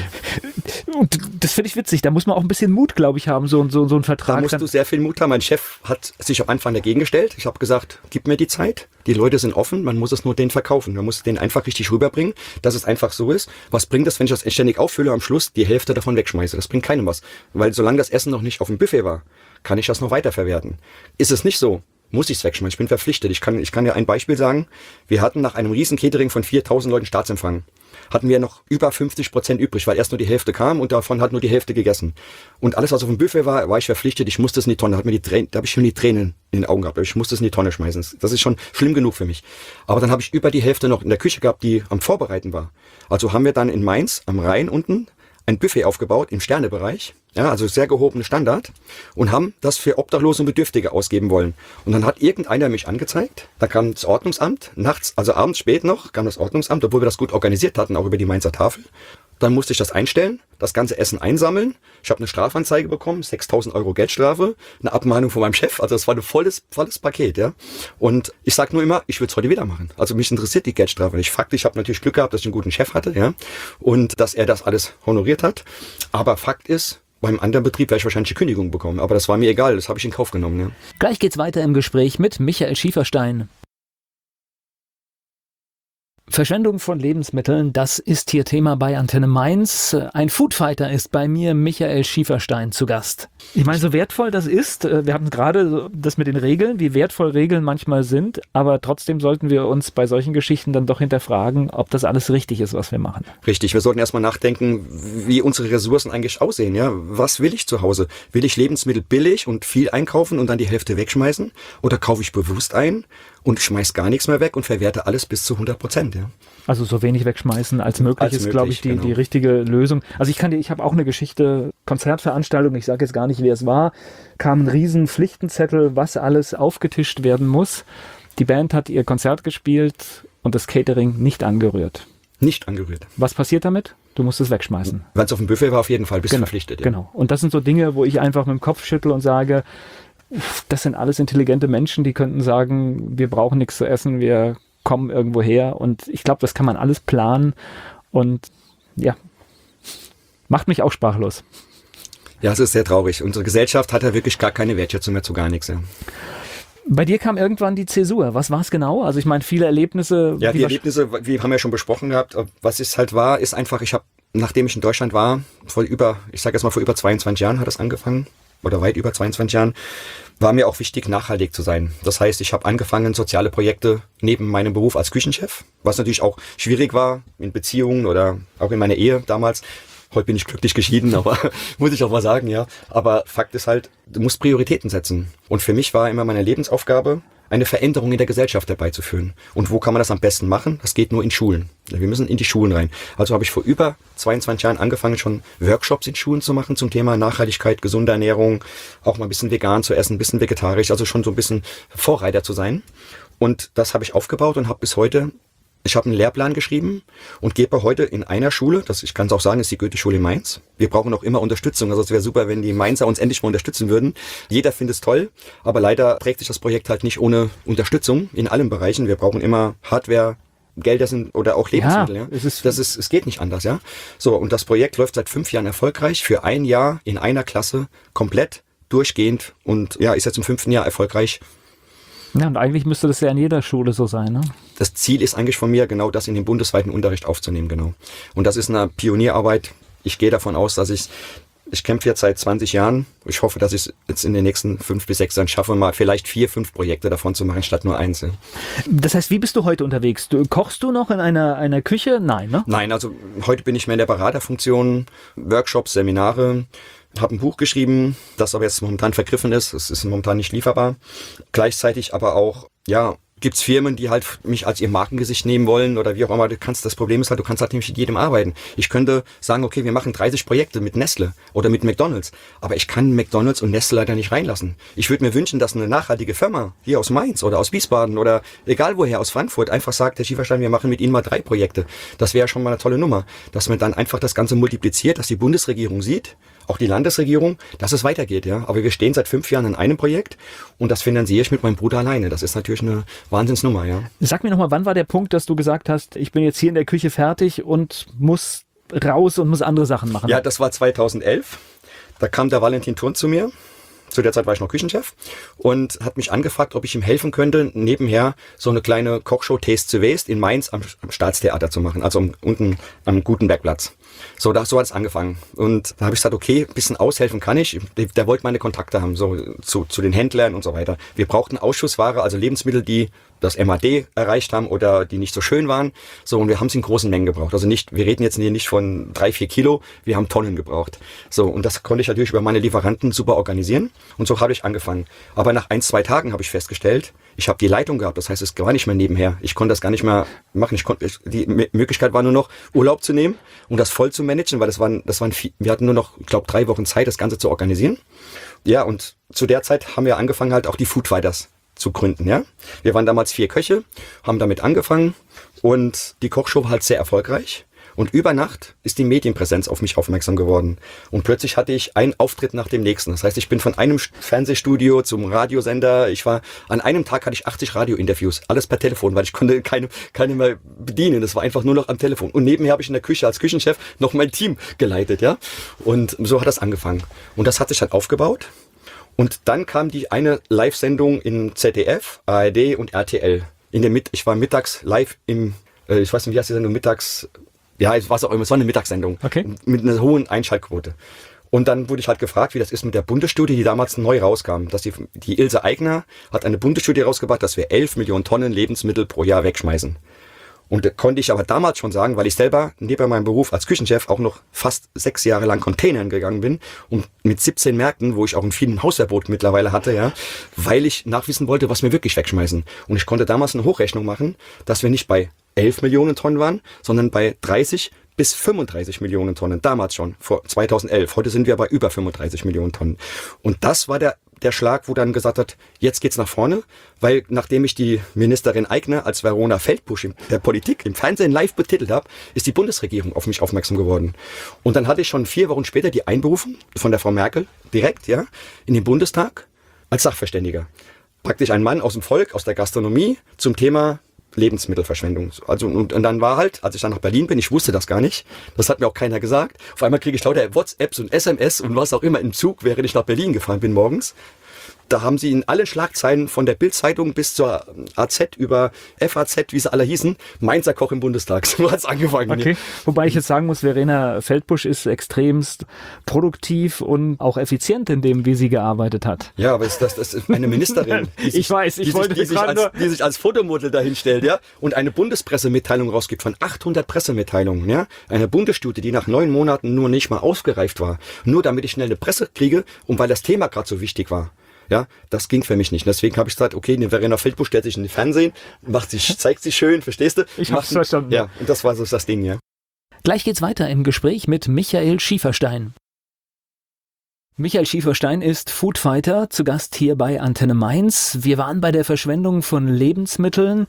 Und das finde ich witzig. Da muss man auch ein bisschen Mut, glaube ich, haben, so, so, so einen Vertrag. Da musst du sehr viel Mut haben. Mein Chef hat sich am Anfang dagegen gestellt. Ich habe gesagt, gib mir die Zeit. Die Leute sind offen, man muss es nur denen verkaufen. Man muss es denen einfach richtig rüberbringen, dass es einfach so ist. Was bringt das, wenn ich das ständig auffülle, am Schluss die Hälfte davon wegschmeiße? Das bringt keinem was. Weil solange das Essen noch nicht auf dem Buffet war, kann ich das noch weiterverwerten. Ist es nicht so, muss ich es wegschmeißen. Ich bin verpflichtet. Ich kann, ich kann dir ein Beispiel sagen. Wir hatten nach einem riesen Catering von viertausend Leuten Staatsempfang. Hatten wir noch über fünfzig Prozent übrig, weil erst nur die Hälfte kam und davon hat nur die Hälfte gegessen. Und alles, was auf dem Buffet war, war ich verpflichtet, ich musste es in die Tonne. Da, hat mir die Tränen, da habe ich schon die Tränen in den Augen gehabt. Ich musste es in die Tonne schmeißen. Das ist schon schlimm genug für mich. Aber dann habe ich über die Hälfte noch in der Küche gehabt, die am Vorbereiten war. Also haben wir dann in Mainz am Rhein unten ein Buffet aufgebaut im Sternebereich, ja, also sehr gehobene Standard, und haben das für Obdachlose und Bedürftige ausgeben wollen. Und dann hat irgendeiner mich angezeigt, da kam das Ordnungsamt, nachts, also abends spät noch, kam das Ordnungsamt, obwohl wir das gut organisiert hatten, auch über die Mainzer Tafel. Dann musste ich das einstellen, das ganze Essen einsammeln. Ich habe eine Strafanzeige bekommen, sechstausend Euro Geldstrafe, eine Abmahnung von meinem Chef. Also das war ein volles, volles Paket, ja. Und ich sage nur immer, ich würde es heute wieder machen. Also mich interessiert die Geldstrafe nicht. Fakt, ich habe natürlich Glück gehabt, dass ich einen guten Chef hatte, ja, und dass er das alles honoriert hat. Aber Fakt ist, beim anderen Betrieb werde ich wahrscheinlich die Kündigung bekommen. Aber das war mir egal, das habe ich in Kauf genommen, ja. Gleich geht's weiter im Gespräch mit Michael Schieferstein. Verschwendung von Lebensmitteln, das ist hier Thema bei Antenne Mainz. Ein Foodfighter ist bei mir, Michael Schieferstein, zu Gast. Ich meine, so wertvoll das ist, wir hatten gerade das mit den Regeln, wie wertvoll Regeln manchmal sind, aber trotzdem sollten wir uns bei solchen Geschichten dann doch hinterfragen, ob das alles richtig ist, was wir machen. Richtig, wir sollten erstmal nachdenken, wie unsere Ressourcen eigentlich aussehen. Ja? Was will ich zu Hause? Will ich Lebensmittel billig und viel einkaufen und dann die Hälfte wegschmeißen? Oder kaufe ich bewusst ein und schmeiß gar nichts mehr weg und verwerte alles bis zu hundert Prozent? Ja? Also so wenig wegschmeißen als möglich als ist, möglich, glaube ich, die, genau. die richtige Lösung. Also ich kann dir, ich habe auch eine Geschichte, Konzertveranstaltung, ich sage jetzt gar nicht, wer es war, kam ein riesen Pflichtenzettel, was alles aufgetischt werden muss. Die Band hat ihr Konzert gespielt und das Catering nicht angerührt. Nicht angerührt. Was passiert damit? Du musst es wegschmeißen. Wenn es auf dem Buffet war, auf jeden Fall, bist du Genau, verpflichtet. Ja. genau. Und das sind so Dinge, wo ich einfach mit dem Kopf schüttle und sage, das sind alles intelligente Menschen, die könnten sagen, wir brauchen nichts zu essen, wir kommen irgendwo her. Und ich glaube, das kann man alles planen. Und ja, macht mich auch sprachlos. Ja, es ist sehr traurig. Unsere Gesellschaft hat ja wirklich gar keine Wertschätzung mehr zu gar nichts. Ja. Bei dir kam irgendwann die Zäsur. Was war es genau? Also ich meine, viele Erlebnisse. Ja, die Erlebnisse, wir haben ja schon besprochen gehabt. Was es halt war, ist einfach, ich habe, nachdem ich in Deutschland war, vor über, ich sage jetzt mal vor über zweiundzwanzig Jahren hat es angefangen, oder weit über zweiundzwanzig Jahren, war mir auch wichtig, nachhaltig zu sein. Das heißt, ich habe angefangen, soziale Projekte neben meinem Beruf als Küchenchef, was natürlich auch schwierig war in Beziehungen oder auch in meiner Ehe damals. Heute bin ich glücklich geschieden, aber muss ich auch mal sagen, ja. Aber Fakt ist halt, du musst Prioritäten setzen. Und für mich war immer meine Lebensaufgabe, eine Veränderung in der Gesellschaft herbeizuführen. Und wo kann man das am besten machen? Das geht nur in Schulen. Wir müssen in die Schulen rein. Also habe ich vor über zweiundzwanzig Jahren angefangen, schon Workshops in Schulen zu machen zum Thema Nachhaltigkeit, gesunde Ernährung, auch mal ein bisschen vegan zu essen, ein bisschen vegetarisch, also schon so ein bisschen Vorreiter zu sein. Und das habe ich aufgebaut und habe bis heute Ich habe einen Lehrplan geschrieben und gebe heute in einer Schule, das ich kann es auch sagen, ist die Goethe-Schule in Mainz. Wir brauchen auch immer Unterstützung, also es wäre super, wenn die Mainzer uns endlich mal unterstützen würden. Jeder findet es toll, aber leider trägt sich das Projekt halt nicht ohne Unterstützung in allen Bereichen. Wir brauchen immer Hardware, Gelder sind oder auch Lebensmittel. Ja, ja. Es ist, das ist, es geht nicht anders, ja. So, und das Projekt läuft seit fünf Jahren erfolgreich, für ein Jahr in einer Klasse komplett durchgehend und ja, ist jetzt im fünften Jahr erfolgreich. Ja, und eigentlich müsste das ja in jeder Schule so sein, ne? Das Ziel ist eigentlich von mir, genau das in den bundesweiten Unterricht aufzunehmen, genau. Und das ist eine Pionierarbeit. Ich gehe davon aus, dass ich, ich kämpfe jetzt seit zwanzig Jahren. Ich hoffe, dass ich es jetzt in den nächsten fünf bis sechs Jahren schaffe, mal vielleicht vier, fünf Projekte davon zu machen, statt nur eins. Das heißt, wie bist du heute unterwegs? Du, kochst du noch in einer, einer Küche? Nein, ne? Nein, also heute bin ich mehr in der Beraterfunktion, Workshops, Seminare. Habe ein Buch geschrieben, das aber jetzt momentan vergriffen ist. Es ist momentan nicht lieferbar. Gleichzeitig aber auch, ja, gibt's Firmen, die halt mich als ihr Markengesicht nehmen wollen oder wie auch immer. Du kannst, das Problem ist halt, du kannst halt nicht mit jedem arbeiten. Ich könnte sagen, okay, wir machen dreißig Projekte mit Nestle oder mit McDonald's, aber ich kann McDonald's und Nestle leider nicht reinlassen. Ich würde mir wünschen, dass eine nachhaltige Firma hier aus Mainz oder aus Wiesbaden oder egal woher, aus Frankfurt, einfach sagt, Herr Schieferstein, wir machen mit Ihnen mal drei Projekte. Das wäre schon mal eine tolle Nummer, dass man dann einfach das Ganze multipliziert, dass die Bundesregierung sieht, auch die Landesregierung, dass es weitergeht, ja. Aber wir stehen seit fünf Jahren an einem Projekt und das finanziere ich mit meinem Bruder alleine. Das ist natürlich eine Wahnsinnsnummer, ja. Sag mir nochmal, wann war der Punkt, dass du gesagt hast, ich bin jetzt hier in der Küche fertig und muss raus und muss andere Sachen machen? Ja, das war zweitausendelf. Da kam der Valentin Thurn zu mir. Zu der Zeit war ich noch Küchenchef und hat mich angefragt, ob ich ihm helfen könnte, nebenher so eine kleine Kochshow Taste to Waste in Mainz am, am Staatstheater zu machen, also um, unten am Gutenbergplatz. So, da, so hat es angefangen. Und da habe ich gesagt, okay, ein bisschen aushelfen kann ich. Der, der wollte meine Kontakte haben, so zu, zu den Händlern und so weiter. Wir brauchten Ausschussware, also Lebensmittel, die das M A D erreicht haben oder die nicht so schön waren. So, und wir haben es in großen Mengen gebraucht. Also nicht, wir reden jetzt hier nicht von drei, vier Kilo, wir haben Tonnen gebraucht. So, und das konnte ich natürlich über meine Lieferanten super organisieren. Und so habe ich angefangen. Aber nach ein, zwei Tagen habe ich festgestellt, ich habe die Leitung gehabt. Das heißt, es war nicht mehr nebenher. Ich konnte das gar nicht mehr machen. Ich konnte, die M- Möglichkeit war nur noch, Urlaub zu nehmen und das voll zu managen, weil das waren, das waren, viel, wir hatten nur noch, ich glaube, drei Wochen Zeit, das Ganze zu organisieren. Ja, und zu der Zeit haben wir angefangen, halt auch die Food Fighters zu gründen, ja. Wir waren damals vier Köche, haben damit angefangen und die Kochshow war halt sehr erfolgreich. Und über Nacht ist die Medienpräsenz auf mich aufmerksam geworden. Und plötzlich hatte ich einen Auftritt nach dem nächsten. Das heißt, ich bin von einem Fernsehstudio zum Radiosender. Ich war, an einem Tag hatte ich achtzig Radiointerviews. Alles per Telefon, weil ich konnte keine, keine mehr bedienen. Das war einfach nur noch am Telefon. Und nebenher habe ich in der Küche als Küchenchef noch mein Team geleitet, ja. Und so hat das angefangen. Und das hat sich dann aufgebaut. Und dann kam die eine Live-Sendung in Z D F, A R D und R T L. In der Mit- ich war mittags live im, äh, ich weiß nicht, wie heißt die Sendung, mittags, ja, es war auch immer, es war eine Mittagssendung. Okay. Mit einer hohen Einschaltquote. Und dann wurde ich halt gefragt, wie das ist mit der Bundesstudie, die damals neu rauskam. Dass die, die Ilse Aigner hat eine Bundesstudie rausgebracht, dass wir elf Millionen Tonnen Lebensmittel pro Jahr wegschmeißen. Und da konnte ich aber damals schon sagen, weil ich selber neben meinem Beruf als Küchenchef auch noch fast sechs Jahre lang Containern gegangen bin und mit siebzehn Märkten, wo ich auch in vielen Hausverbot mittlerweile hatte, ja, weil ich nachwissen wollte, was wir wirklich wegschmeißen. Und ich konnte damals eine Hochrechnung machen, dass wir nicht bei elf Millionen Tonnen waren, sondern bei dreißig bis fünfunddreißig Millionen Tonnen. Damals schon, vor zweitausendelf. Heute sind wir bei über fünfunddreißig Millionen Tonnen. Und das war der der Schlag, wo dann gesagt hat, jetzt geht's nach vorne, weil nachdem ich die Ministerin Aigner als Verona Feldbusch in der Politik im Fernsehen live betitelt habe, ist die Bundesregierung auf mich aufmerksam geworden. Und dann hatte ich schon vier Wochen später die Einberufung von der Frau Merkel direkt, ja, in den Bundestag als Sachverständiger. Praktisch ein Mann aus dem Volk, aus der Gastronomie zum Thema Lebensmittelverschwendung. Also und, und dann war halt, als ich dann nach Berlin bin, ich wusste das gar nicht, das hat mir auch keiner gesagt. Auf einmal kriege ich lauter WhatsApps und S M S und was auch immer im Zug, während ich nach Berlin gefahren bin morgens. Da haben sie in allen Schlagzeilen von der Bild-Zeitung bis zur A Z über F A Z, wie sie alle hießen, Mainzer Koch im Bundestag. So hat's angefangen. Okay. Wobei ich jetzt sagen muss, Verena Feldbusch ist extremst produktiv und auch effizient in dem, wie sie gearbeitet hat. Ja, aber ist das, das ist eine Ministerin. Die sich, ich weiß, ich die wollte sich, die, sich als, nur die sich als Fotomodel dahinstellt, ja, und eine Bundespressemitteilung rausgibt von achthundert Pressemitteilungen, ja, eine Bundesstudie, die nach neun Monaten nur nicht mal ausgereift war, nur damit ich schnell eine Presse kriege und weil das Thema gerade so wichtig war. Ja, das ging für mich nicht. Deswegen habe ich gesagt, okay, eine Verena Feldbusch stellt sich in den Fernsehen, macht sich, zeigt sich schön, verstehst du? Ich hab's verstanden. Ja, und das war so das Ding, ja. Gleich geht's weiter im Gespräch mit Michael Schieferstein. Michael Schieferstein ist Foodfighter, zu Gast hier bei Antenne Mainz. Wir waren bei der Verschwendung von Lebensmitteln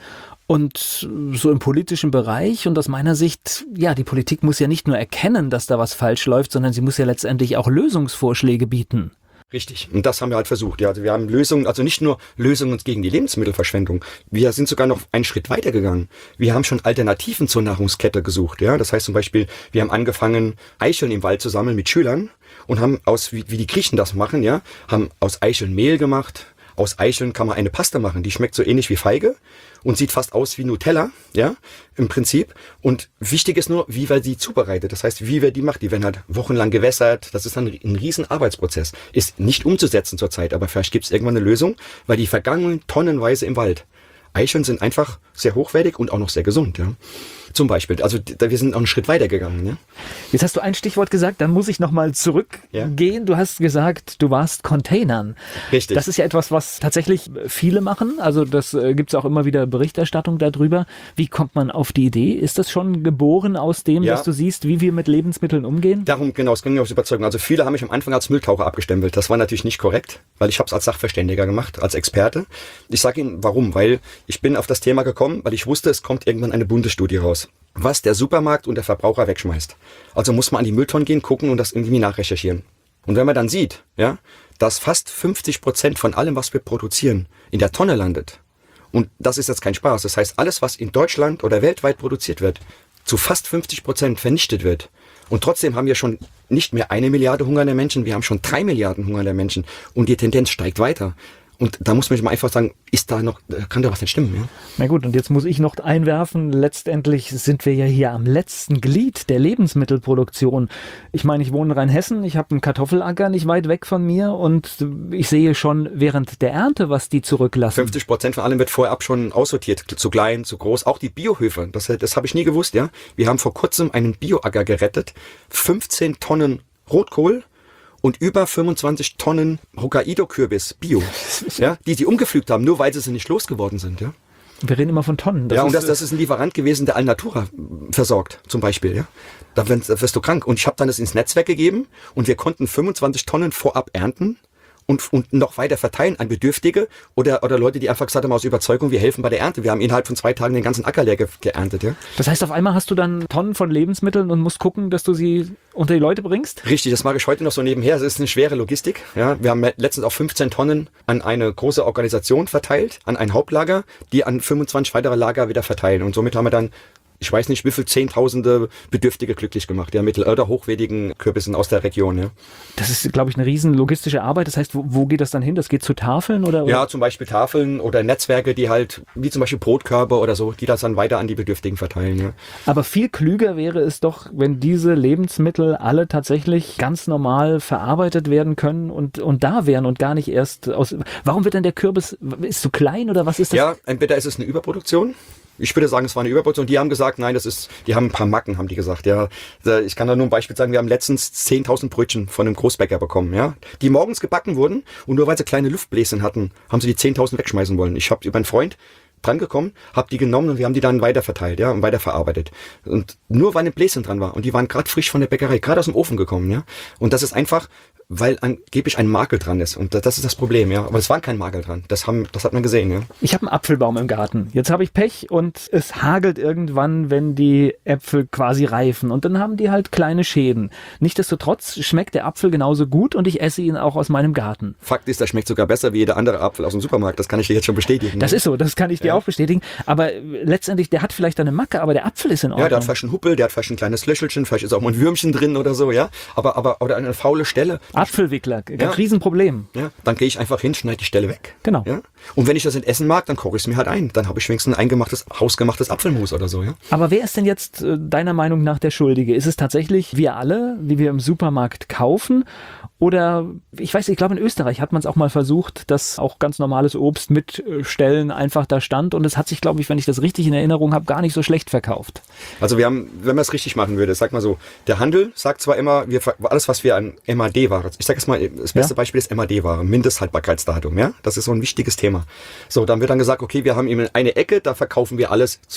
Und so im politischen Bereich und aus meiner Sicht, ja, die Politik muss ja nicht nur erkennen, dass da was falsch läuft, sondern sie muss ja letztendlich auch Lösungsvorschläge bieten. Richtig. Und das haben wir halt versucht. Ja, also wir haben Lösungen, also nicht nur Lösungen gegen die Lebensmittelverschwendung. Wir sind sogar noch einen Schritt weiter gegangen. Wir haben schon Alternativen zur Nahrungskette gesucht. Ja, das heißt zum Beispiel, wir haben angefangen, Eicheln im Wald zu sammeln mit Schülern und haben aus, wie, wie die Griechen das machen, ja, haben aus Eicheln Mehl gemacht. Aus Eicheln kann man eine Pasta machen, die schmeckt so ähnlich wie Feige und sieht fast aus wie Nutella, ja, im Prinzip. Und wichtig ist nur, wie wir die zubereitet. Das heißt, wie wir die macht. Die werden halt wochenlang gewässert. Das ist dann ein riesen Arbeitsprozess. Ist nicht umzusetzen zurzeit, aber vielleicht gibt es irgendwann eine Lösung, weil die vergangenen tonnenweise im Wald. Eicheln sind einfach sehr hochwertig und auch noch sehr gesund, ja. Zum Beispiel. Also da, wir sind auch einen Schritt weiter gegangen. Ja? Jetzt hast du ein Stichwort gesagt, dann muss ich nochmal zurückgehen. Ja. Du hast gesagt, du warst Containern. Richtig. Das ist ja etwas, was tatsächlich viele machen. Also das äh, gibt es auch immer wieder Berichterstattung darüber. Wie kommt man auf die Idee? Ist das schon geboren aus dem, ja. dass du siehst, wie wir mit Lebensmitteln umgehen? Darum, genau, es ging mir aus Überzeugung. Also viele haben mich am Anfang als Mülltaucher abgestempelt. Das war natürlich nicht korrekt, weil ich habe es als Sachverständiger gemacht, als Experte. Ich sage Ihnen, warum? Weil ich bin auf das Thema gekommen, weil ich wusste, es kommt irgendwann eine Bundesstudie raus, was der Supermarkt und der Verbraucher wegschmeißt. Also muss man an die Mülltonnen gehen, gucken und das irgendwie nachrecherchieren. Und wenn man dann sieht, ja, dass fast fünfzig Prozent von allem, was wir produzieren, in der Tonne landet, und das ist jetzt kein Spaß, das heißt, alles, was in Deutschland oder weltweit produziert wird, zu fast fünfzig Prozent vernichtet wird. Und trotzdem haben wir schon nicht mehr eine Milliarde hungernde Menschen, wir haben schon drei Milliarden hungernde Menschen und die Tendenz steigt weiter. Und da muss man sich mal einfach sagen, ist da noch, kann da was nicht stimmen? Ja? Na gut, und jetzt muss ich noch einwerfen, letztendlich sind wir ja hier am letzten Glied der Lebensmittelproduktion. Ich meine, ich wohne in Rheinhessen, ich habe einen Kartoffelacker nicht weit weg von mir und ich sehe schon während der Ernte, was die zurücklassen. fünfzig Prozent von allem wird vorher ab schon aussortiert, zu klein, zu groß. Auch die Biohöfe, das, das habe ich nie gewusst. Ja, wir haben vor kurzem einen Bioacker gerettet, fünfzehn Tonnen Rotkohl, und über fünfundzwanzig Tonnen Hokkaido-Kürbis, Bio, ja, die sie umgepflügt haben, nur weil sie sie nicht losgeworden sind. Ja. Wir reden immer von Tonnen. Das ja, und das, das ist ein Lieferant gewesen, der Alnatura versorgt, zum Beispiel. Ja. Da wirst du krank. Und ich habe dann das ins Netzwerk gegeben und wir konnten fünfundzwanzig Tonnen vorab ernten. Und, und noch weiter verteilen an Bedürftige oder, oder Leute, die einfach gesagt haben, aus Überzeugung, wir helfen bei der Ernte. Wir haben innerhalb von zwei Tagen den ganzen Acker leer ge- geerntet. Ja. Das heißt, auf einmal hast du dann Tonnen von Lebensmitteln und musst gucken, dass du sie unter die Leute bringst? Richtig, das mache ich heute noch so nebenher. Es ist eine schwere Logistik. Ja. Wir haben letztens auch fünfzehn Tonnen an eine große Organisation verteilt, an ein Hauptlager, die an fünfundzwanzig weitere Lager wieder verteilen. Und somit haben wir dann, ich weiß nicht, wie viel Zehntausende Bedürftige glücklich gemacht, ja, mittel- oder hochwertigen Kürbissen aus der Region, ja. Das ist, glaube ich, eine riesen logistische Arbeit. Das heißt, wo, wo geht das dann hin? Das geht zu Tafeln oder, oder? Ja, zum Beispiel Tafeln oder Netzwerke, die halt, wie zum Beispiel Brotkörbe oder so, die das dann weiter an die Bedürftigen verteilen, ja. Aber viel klüger wäre es doch, wenn diese Lebensmittel alle tatsächlich ganz normal verarbeitet werden können und, und da wären und gar nicht erst aus. Warum wird denn der Kürbis, ist zu klein oder was ist das? Ja, entweder ist es eine Überproduktion. Ich würde sagen, es war eine Überproduktion. Die haben gesagt, nein, das ist, die haben ein paar Macken, haben die gesagt, ja. Ich kann da nur ein Beispiel sagen, wir haben letztens zehntausend Brötchen von einem Großbäcker bekommen, ja. Die morgens gebacken wurden und nur weil sie kleine Luftbläschen hatten, haben sie die zehntausend wegschmeißen wollen. Ich habe über einen Freund dran gekommen, habe die genommen und wir haben die dann weiterverteilt, ja, und weiterverarbeitet. Und nur weil ein Bläschen dran war und die waren gerade frisch von der Bäckerei, gerade aus dem Ofen gekommen, ja. Und das ist einfach, weil angeblich ein Makel dran ist. Und das ist das Problem, ja. Aber es war kein Makel dran. Das haben, das hat man gesehen, ja. Ich habe einen Apfelbaum im Garten. Jetzt habe ich Pech und es hagelt irgendwann, wenn die Äpfel quasi reifen. Und dann haben die halt kleine Schäden. Nichtsdestotrotz schmeckt der Apfel genauso gut und ich esse ihn auch aus meinem Garten. Fakt ist, der schmeckt sogar besser wie jeder andere Apfel aus dem Supermarkt. Das kann ich dir jetzt schon bestätigen. Das ja. ist so, das kann ich dir ja. auch bestätigen. Aber letztendlich, der hat vielleicht eine Macke, aber der Apfel ist in Ordnung. Ja, der hat vielleicht einen Huppel, der hat vielleicht ein kleines Löchelchen, vielleicht ist auch mal ein Würmchen drin oder so, ja. Aber, aber, oder eine faule Stelle. Apfelwickler. Ja. Riesenproblem. Ja, dann gehe ich einfach hin, schneide die Stelle weg. Genau. Ja? Und wenn ich das nicht essen mag, dann koche ich es mir halt ein. Dann habe ich wenigstens ein eingemachtes, hausgemachtes Apfelmus oder so. Ja? Aber wer ist denn jetzt äh, deiner Meinung nach der Schuldige? Ist es tatsächlich wir alle, die wir im Supermarkt kaufen? Oder, ich weiß, ich glaube in Österreich hat man es auch mal versucht, dass auch ganz normales Obst mit Stellen einfach da stand und es hat sich, glaube ich, wenn ich das richtig in Erinnerung habe, gar nicht so schlecht verkauft. Also wir haben, wenn man es richtig machen würde, sag mal so, der Handel sagt zwar immer, wir, alles was wir an M A D-Ware, ich sage jetzt mal, das beste ja. Beispiel ist M A D-Ware, Mindesthaltbarkeitsdatum, ja, das ist so ein wichtiges Thema. So, dann wird dann gesagt, okay, wir haben eben eine Ecke, da verkaufen wir alles zum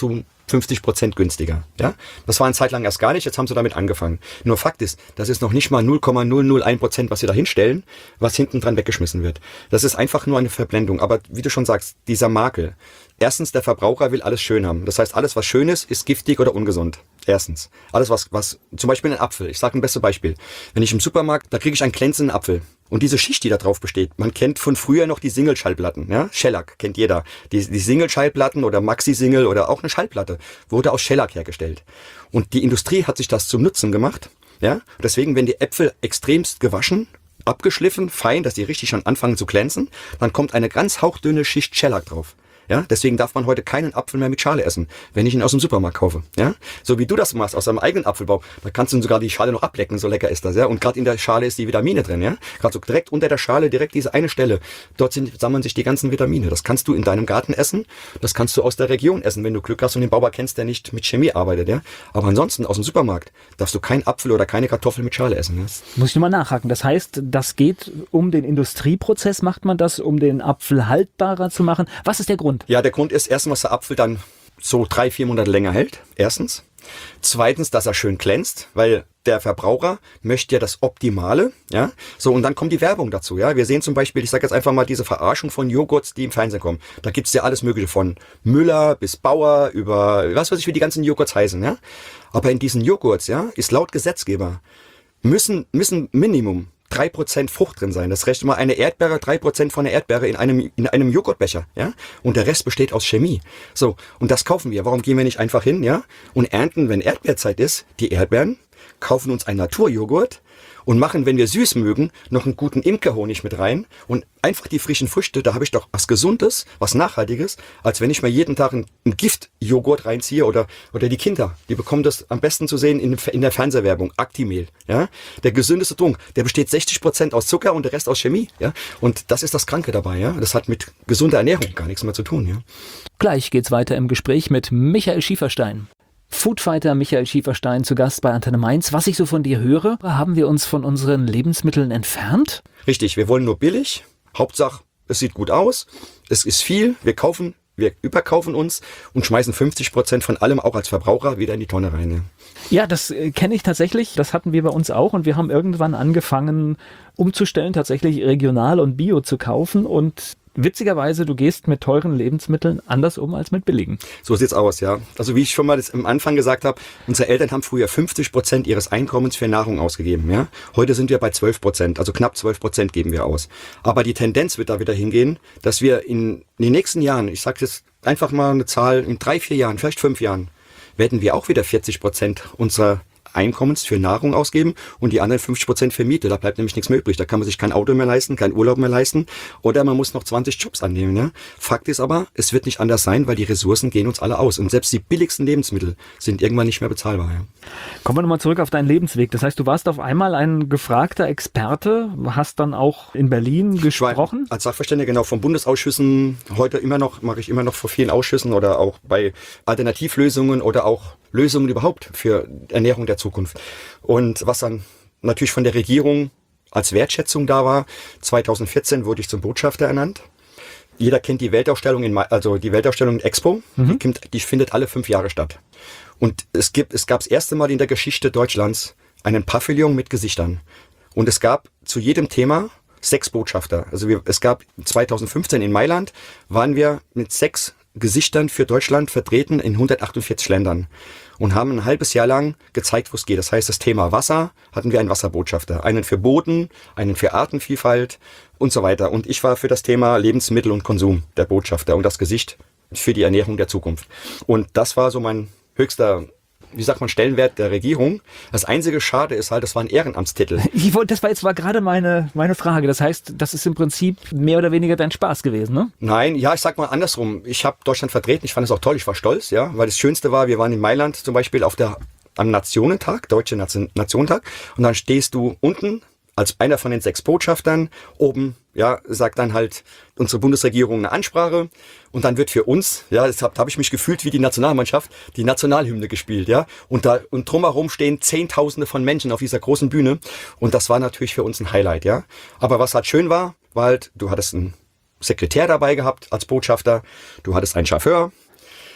fünfzig Prozent günstiger. Ja? Das war eine Zeit lang erst gar nicht, jetzt haben sie damit angefangen. Nur Fakt ist, das ist noch nicht mal null Komma null null eins Prozent, was sie da hinstellen, was hinten dran weggeschmissen wird. Das ist einfach nur eine Verblendung. Aber wie du schon sagst, dieser Makel. Erstens, der Verbraucher will alles schön haben. Das heißt, alles, was schön ist, ist giftig oder ungesund. Erstens. Alles, was, was, zum Beispiel ein Apfel. Ich sage ein bestes Beispiel. Wenn ich im Supermarkt, da kriege ich einen glänzenden Apfel. Und diese Schicht, die da drauf besteht, man kennt von früher noch die Single-Schallplatten, ja? Shellac kennt jeder. Die, die Single-Schallplatten oder Maxi-Single oder auch eine Schallplatte wurde aus Shellac hergestellt. Und die Industrie hat sich das zum Nutzen gemacht, ja? Deswegen, wenn die Äpfel extremst gewaschen, abgeschliffen, fein, dass die richtig schon anfangen zu glänzen, dann kommt eine ganz hauchdünne Schicht Shellac drauf. Ja, deswegen darf man heute keinen Apfel mehr mit Schale essen, wenn ich ihn aus dem Supermarkt kaufe. Ja, so wie du das machst aus deinem eigenen Apfelbaum, da kannst du sogar die Schale noch ablecken, so lecker ist das. Ja, und gerade in der Schale ist die Vitamine drin. Ja, gerade so direkt unter der Schale, direkt diese eine Stelle, dort sind, sammeln sich die ganzen Vitamine. Das kannst du in deinem Garten essen, das kannst du aus der Region essen, wenn du Glück hast und den Bauer kennst, der nicht mit Chemie arbeitet. Ja, aber ansonsten aus dem Supermarkt darfst du keinen Apfel oder keine Kartoffel mit Schale essen. Ja? Muss ich nur mal nachhaken. Das heißt, das geht um den Industrieprozess, macht man das, um den Apfel haltbarer zu machen. Was ist der Grund? Ja, der Grund ist erstens, dass der Apfel dann so drei, vier Monate länger hält. Erstens. Zweitens, dass er schön glänzt, weil der Verbraucher möchte ja das Optimale. Ja, so, und dann kommt die Werbung dazu. Ja, wir sehen zum Beispiel, ich sage jetzt einfach mal diese Verarschung von Joghurts, die im Fernsehen kommen. Da gibt's ja alles Mögliche von Müller bis Bauer über, was weiß ich, wie die ganzen Joghurts heißen. Ja, aber in diesen Joghurts, ja, ist laut Gesetzgeber, müssen, müssen Minimum drei Prozent Frucht drin sein. Das rechnet mal eine Erdbeere, drei Prozent von der Erdbeere in einem, in einem Joghurtbecher, ja? Und der Rest besteht aus Chemie. So. Und das kaufen wir. Warum gehen wir nicht einfach hin, ja? Und ernten, wenn Erdbeerzeit ist, die Erdbeeren, kaufen uns einen Naturjoghurt und machen, wenn wir süß mögen, noch einen guten Imkerhonig mit rein und einfach die frischen Früchte, da habe ich doch was Gesundes, was Nachhaltiges, als wenn ich mir jeden Tag einen, einen Giftjoghurt reinziehe oder oder die Kinder, die bekommen das am besten zu sehen in, in der Fernsehwerbung, Actimel, ja, der gesündeste Trunk, der besteht sechzig Prozent aus Zucker und der Rest aus Chemie, ja, und das ist das Kranke dabei, ja, das hat mit gesunder Ernährung gar nichts mehr zu tun, ja. Gleich geht's weiter im Gespräch mit Michael Schieferstein. Foodfighter Michael Schieferstein zu Gast bei Antenne Mainz. Was ich so von dir höre, haben wir uns von unseren Lebensmitteln entfernt? Richtig, wir wollen nur billig. Hauptsache, es sieht gut aus, es ist viel, wir kaufen, wir überkaufen uns und schmeißen fünfzig Prozent von allem auch als Verbraucher wieder in die Tonne rein. Ja, ja das äh, kenne ich tatsächlich, das hatten wir bei uns auch und wir haben irgendwann angefangen umzustellen, tatsächlich regional und bio zu kaufen und witzigerweise, du gehst mit teuren Lebensmitteln anders um als mit billigen. So sieht's aus, ja. Also wie ich schon mal das am Anfang gesagt habe, unsere Eltern haben früher fünfzig Prozent ihres Einkommens für Nahrung ausgegeben, ja. Heute sind wir bei zwölf Prozent, also knapp zwölf Prozent geben wir aus. Aber die Tendenz wird da wieder hingehen, dass wir in den nächsten Jahren, ich sage jetzt einfach mal eine Zahl, in drei, vier Jahren, vielleicht fünf Jahren, werden wir auch wieder vierzig Prozent unserer Einkommens für Nahrung ausgeben und die anderen fünfzig Prozent für Miete. Da bleibt nämlich nichts mehr übrig. Da kann man sich kein Auto mehr leisten, keinen Urlaub mehr leisten oder man muss noch zwanzig Jobs annehmen. Ja? Fakt ist aber, es wird nicht anders sein, weil die Ressourcen gehen uns alle aus. Und selbst die billigsten Lebensmittel sind irgendwann nicht mehr bezahlbar. Ja? Kommen wir nochmal zurück auf deinen Lebensweg. Das heißt, du warst auf einmal ein gefragter Experte, hast dann auch in Berlin gesprochen? Als Sachverständiger genau von Bundesausschüssen, heute immer noch, mache ich immer noch vor vielen Ausschüssen oder auch bei Alternativlösungen oder auch Lösungen überhaupt für Ernährung der Zukunft. Und was dann natürlich von der Regierung als Wertschätzung da war, zweitausendvierzehn wurde ich zum Botschafter ernannt. Jeder kennt die Weltausstellung in, also die Weltausstellung in Expo, mhm. die, die findet alle fünf Jahre statt. Und es gibt, es gab das erste Mal in der Geschichte Deutschlands einen Pavillon mit Gesichtern. Und es gab zu jedem Thema sechs Botschafter. Also wir, es gab zweitausendfünfzehn in Mailand, waren wir mit sechs Gesichtern für Deutschland vertreten in hundertachtundvierzig Ländern und haben ein halbes Jahr lang gezeigt, wo es geht. Das heißt, das Thema Wasser hatten wir einen Wasserbotschafter, einen für Boden, einen für Artenvielfalt und so weiter. Und ich war für das Thema Lebensmittel und Konsum der Botschafter und das Gesicht für die Ernährung der Zukunft. Und das war so mein höchster, wie sagt man, Stellenwert der Regierung. Das einzige Schade ist halt, das war ein Ehrenamtstitel. Ich wollte, das war jetzt war gerade meine, meine Frage. Das heißt, das ist im Prinzip mehr oder weniger dein Spaß gewesen, ne? Nein, ja, ich sag mal andersrum. Ich habe Deutschland vertreten, ich fand es auch toll, ich war stolz, ja, weil das Schönste war, wir waren in Mailand zum Beispiel auf der, am Nationentag, Deutsche Nation, Nationentag, und dann stehst du unten als einer von den sechs Botschaftern, oben, ja, sagt dann halt unsere Bundesregierung eine Ansprache und dann wird für uns, ja, das habe hab ich mich gefühlt wie die Nationalmannschaft, die Nationalhymne gespielt, ja, und da und drumherum stehen Zehntausende von Menschen auf dieser großen Bühne und das war natürlich für uns ein Highlight, ja. Aber was halt schön war, war halt, du hattest einen Sekretär dabei gehabt als Botschafter, du hattest einen Chauffeur,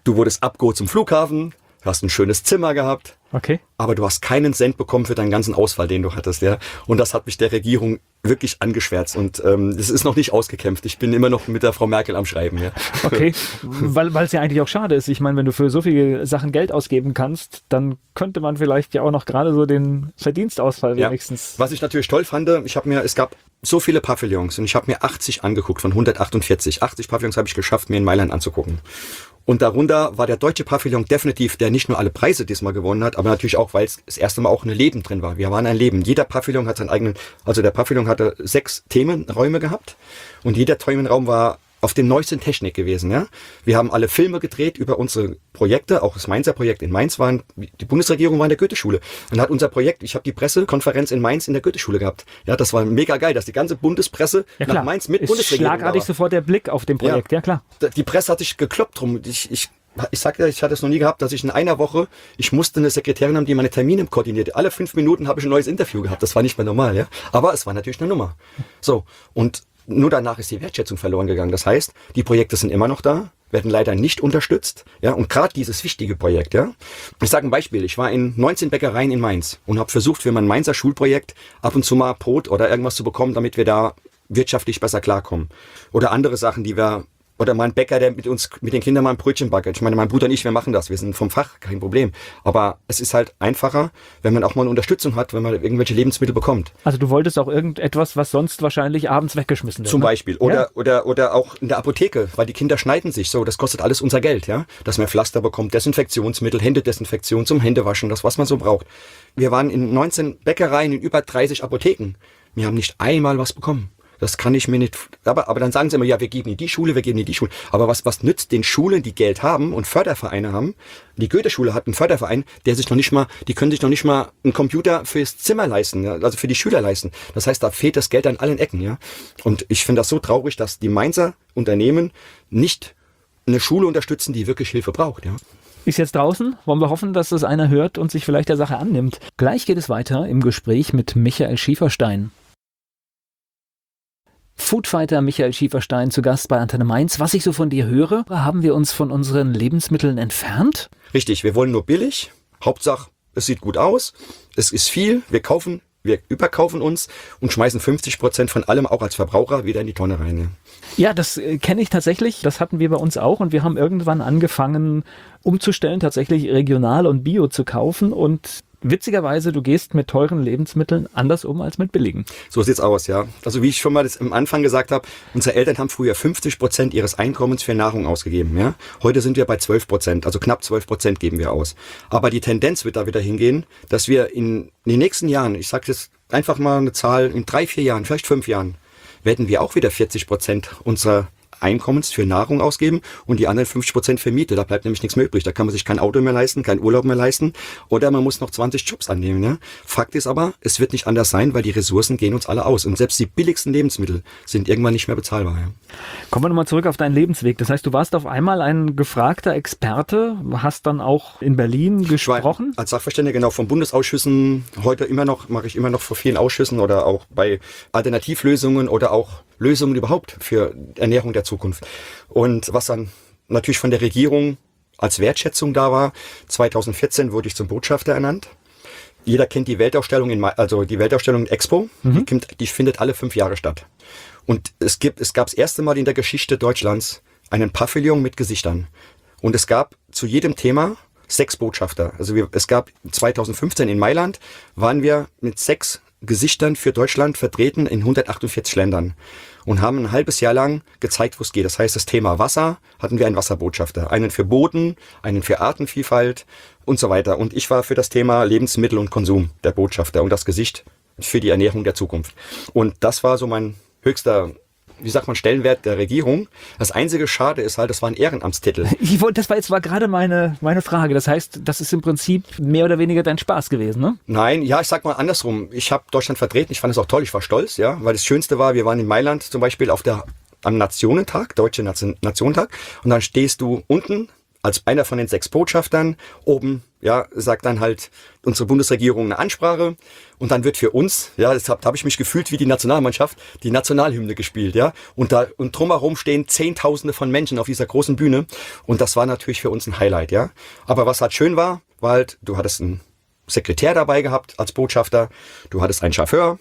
Du wurdest abgeholt zum Flughafen, hast ein schönes Zimmer gehabt. Okay. Aber du hast keinen Cent bekommen für deinen ganzen Ausfall, den du hattest, ja. Und das hat mich der Regierung wirklich angeschwärzt. Und ähm, das ist noch nicht ausgekämpft. Ich bin immer noch mit der Frau Merkel am Schreiben, ja. Okay, weil weil es ja eigentlich auch schade ist. Ich meine, wenn du für so viele Sachen Geld ausgeben kannst, dann könnte man vielleicht ja auch noch gerade so den Verdienstausfall Ja. wenigstens. Was ich natürlich toll fand, ich habe mir, es gab so viele Pavillons und ich habe mir achtzig angeguckt von hundertachtundvierzig. achtzig Pavillons habe ich geschafft, mir in Mailand anzugucken. Und darunter war der deutsche Pavillon definitiv, der nicht nur alle Preise diesmal gewonnen hat, aber natürlich auch, weil es das erste Mal auch ein Leben drin war. Wir waren ein Leben. Jeder Pavillon hat seinen eigenen, also der Pavillon hatte sechs Themenräume gehabt und jeder Themenraum war auf dem neuesten Technik gewesen. Ja? Wir haben alle Filme gedreht über unsere Projekte, auch das Mainzer Projekt in Mainz waren, die Bundesregierung war in der Goetheschule und hat unser Projekt, ich habe die Pressekonferenz in Mainz in der Goetheschule gehabt. Ja, das war mega geil, dass die ganze Bundespresse Ja, klar. nach Mainz mit Ist Bundesregierung schlagartig war. sofort der Blick auf dem Projekt, ja, klar. Die Presse hat sich gekloppt drum. Ich, ich, ich sag ja, ich hatte es noch nie gehabt, dass ich in einer Woche, ich musste eine Sekretärin haben, die meine Termine koordiniert. Alle fünf Minuten habe ich ein neues Interview gehabt. Das war nicht mehr normal, ja. Aber es war natürlich eine Nummer. So. Und nur danach ist die Wertschätzung verloren gegangen. Das heißt, die Projekte sind immer noch da, werden leider nicht unterstützt. Ja, und gerade dieses wichtige Projekt, ja. Ich sage ein Beispiel. Ich war in neunzehn Bäckereien in Mainz und habe versucht, für mein Mainzer Schulprojekt ab und zu mal Brot oder irgendwas zu bekommen, damit wir da wirtschaftlich besser klarkommen. Oder andere Sachen, die wir, oder mein Bäcker, der mit uns, mit den Kindern mal ein Brötchen backt. Ich meine, mein Bruder und ich, wir machen das. Wir sind vom Fach, kein Problem. Aber es ist halt einfacher, wenn man auch mal eine Unterstützung hat, wenn man irgendwelche Lebensmittel bekommt. Also du wolltest auch irgendetwas, was sonst wahrscheinlich abends weggeschmissen wird. Zum ne? Beispiel. Oder, Ja. oder, oder auch in der Apotheke, weil die Kinder schneiden sich so. Das kostet alles unser Geld, ja. Dass man Pflaster bekommt, Desinfektionsmittel, Händedesinfektion zum Händewaschen, das, was man so braucht. Wir waren in neunzehn Bäckereien, in über dreißig Apotheken. Wir haben nicht einmal was bekommen. Das kann ich mir nicht, aber, aber dann sagen sie immer, ja, wir geben in die Schule, wir geben in die Schule. Aber was, was nützt den Schulen, die Geld haben und Fördervereine haben? Die Goethe-Schule hat einen Förderverein, der sich noch nicht mal, die können sich noch nicht mal einen Computer fürs Zimmer leisten, ja, also für die Schüler leisten. Das heißt, da fehlt das Geld an allen Ecken, ja. Und ich finde das so traurig, dass die Mainzer Unternehmen nicht eine Schule unterstützen, die wirklich Hilfe braucht, ja. Ist jetzt draußen. Wollen wir hoffen, dass es einer hört und sich vielleicht der Sache annimmt. Gleich geht es weiter im Gespräch mit Michael Schieferstein. Foodfighter Michael Schieferstein zu Gast bei Antenne Mainz. Was ich so von dir höre, haben wir uns von unseren Lebensmitteln entfernt? Richtig, wir wollen nur billig. Hauptsache, es sieht gut aus. Es ist viel. Wir kaufen, wir überkaufen uns und schmeißen fünfzig Prozent von allem auch als Verbraucher wieder in die Tonne rein. Ja. Ja, das äh, kenne ich tatsächlich. Das hatten wir bei uns auch und wir haben irgendwann angefangen umzustellen, tatsächlich regional und bio zu kaufen und witzigerweise, du gehst mit teuren Lebensmitteln anders um als mit billigen. So sieht's aus, ja. Also wie ich schon mal das am Anfang gesagt habe, unsere Eltern haben früher fünfzig Prozent ihres Einkommens für Nahrung ausgegeben, ja. Heute sind wir bei zwölf Prozent, also knapp zwölf Prozent geben wir aus. Aber die Tendenz wird da wieder hingehen, dass wir in den nächsten Jahren, ich sage jetzt einfach mal eine Zahl, in drei, vier Jahren, vielleicht fünf Jahren, werden wir auch wieder vierzig Prozent unserer Einkommens für Nahrung ausgeben und die anderen fünfzig Prozent für Miete. Da bleibt nämlich nichts mehr übrig. Da kann man sich kein Auto mehr leisten, keinen Urlaub mehr leisten oder man muss noch zwanzig Jobs annehmen. Ja? Fakt ist aber, es wird nicht anders sein, weil die Ressourcen gehen uns alle aus und selbst die billigsten Lebensmittel sind irgendwann nicht mehr bezahlbar. Ja? Kommen wir nochmal zurück auf deinen Lebensweg. Das heißt, du warst auf einmal ein gefragter Experte, hast dann auch in Berlin gesprochen? Als Sachverständiger genau von Bundesausschüssen, heute immer noch, mache ich immer noch vor vielen Ausschüssen oder auch bei Alternativlösungen oder auch Lösungen überhaupt für Ernährung der Zukunft. Und was dann natürlich von der Regierung als Wertschätzung da war, zweitausendvierzehn wurde ich zum Botschafter ernannt. Jeder kennt die Weltausstellung in, also die Weltausstellung Expo, mhm. die, die findet alle fünf Jahre statt. Und es gibt, es gab das erste Mal in der Geschichte Deutschlands einen Pavillon mit Gesichtern. Und es gab zu jedem Thema sechs Botschafter. Also wir, es gab zweitausendfünfzehn in Mailand, waren wir mit sechs Gesichtern für Deutschland vertreten in hundertachtundvierzig Ländern und haben ein halbes Jahr lang gezeigt, wo es geht. Das heißt, das Thema Wasser hatten wir einen Wasserbotschafter, einen für Boden, einen für Artenvielfalt und so weiter. Und ich war für das Thema Lebensmittel und Konsum der Botschafter und das Gesicht für die Ernährung der Zukunft. Und das war so mein höchster, wie sagt man, Stellenwert der Regierung. Das einzige Schade ist halt, das war ein Ehrenamtstitel. Ich wollte, das war jetzt war gerade meine, meine Frage. Das heißt, das ist im Prinzip mehr oder weniger dein Spaß gewesen, ne? Nein, ja, ich sag mal andersrum. Ich habe Deutschland vertreten, ich fand es auch toll, ich war stolz, ja, weil das Schönste war, wir waren in Mailand zum Beispiel auf der, am Nationentag, Deutsche Nation, Nationentag, und dann stehst du unten als einer von den sechs Botschaftern oben, ja, sagt dann halt unsere Bundesregierung eine Ansprache und dann wird für uns, ja, das hab, da habe ich mich gefühlt wie die Nationalmannschaft, die Nationalhymne gespielt, ja, und da und drumherum stehen Zehntausende von Menschen auf dieser großen Bühne und das war natürlich für uns ein Highlight, ja. Aber was halt schön war, war halt, du hattest einen Sekretär dabei gehabt als Botschafter, du hattest einen Chauffeur,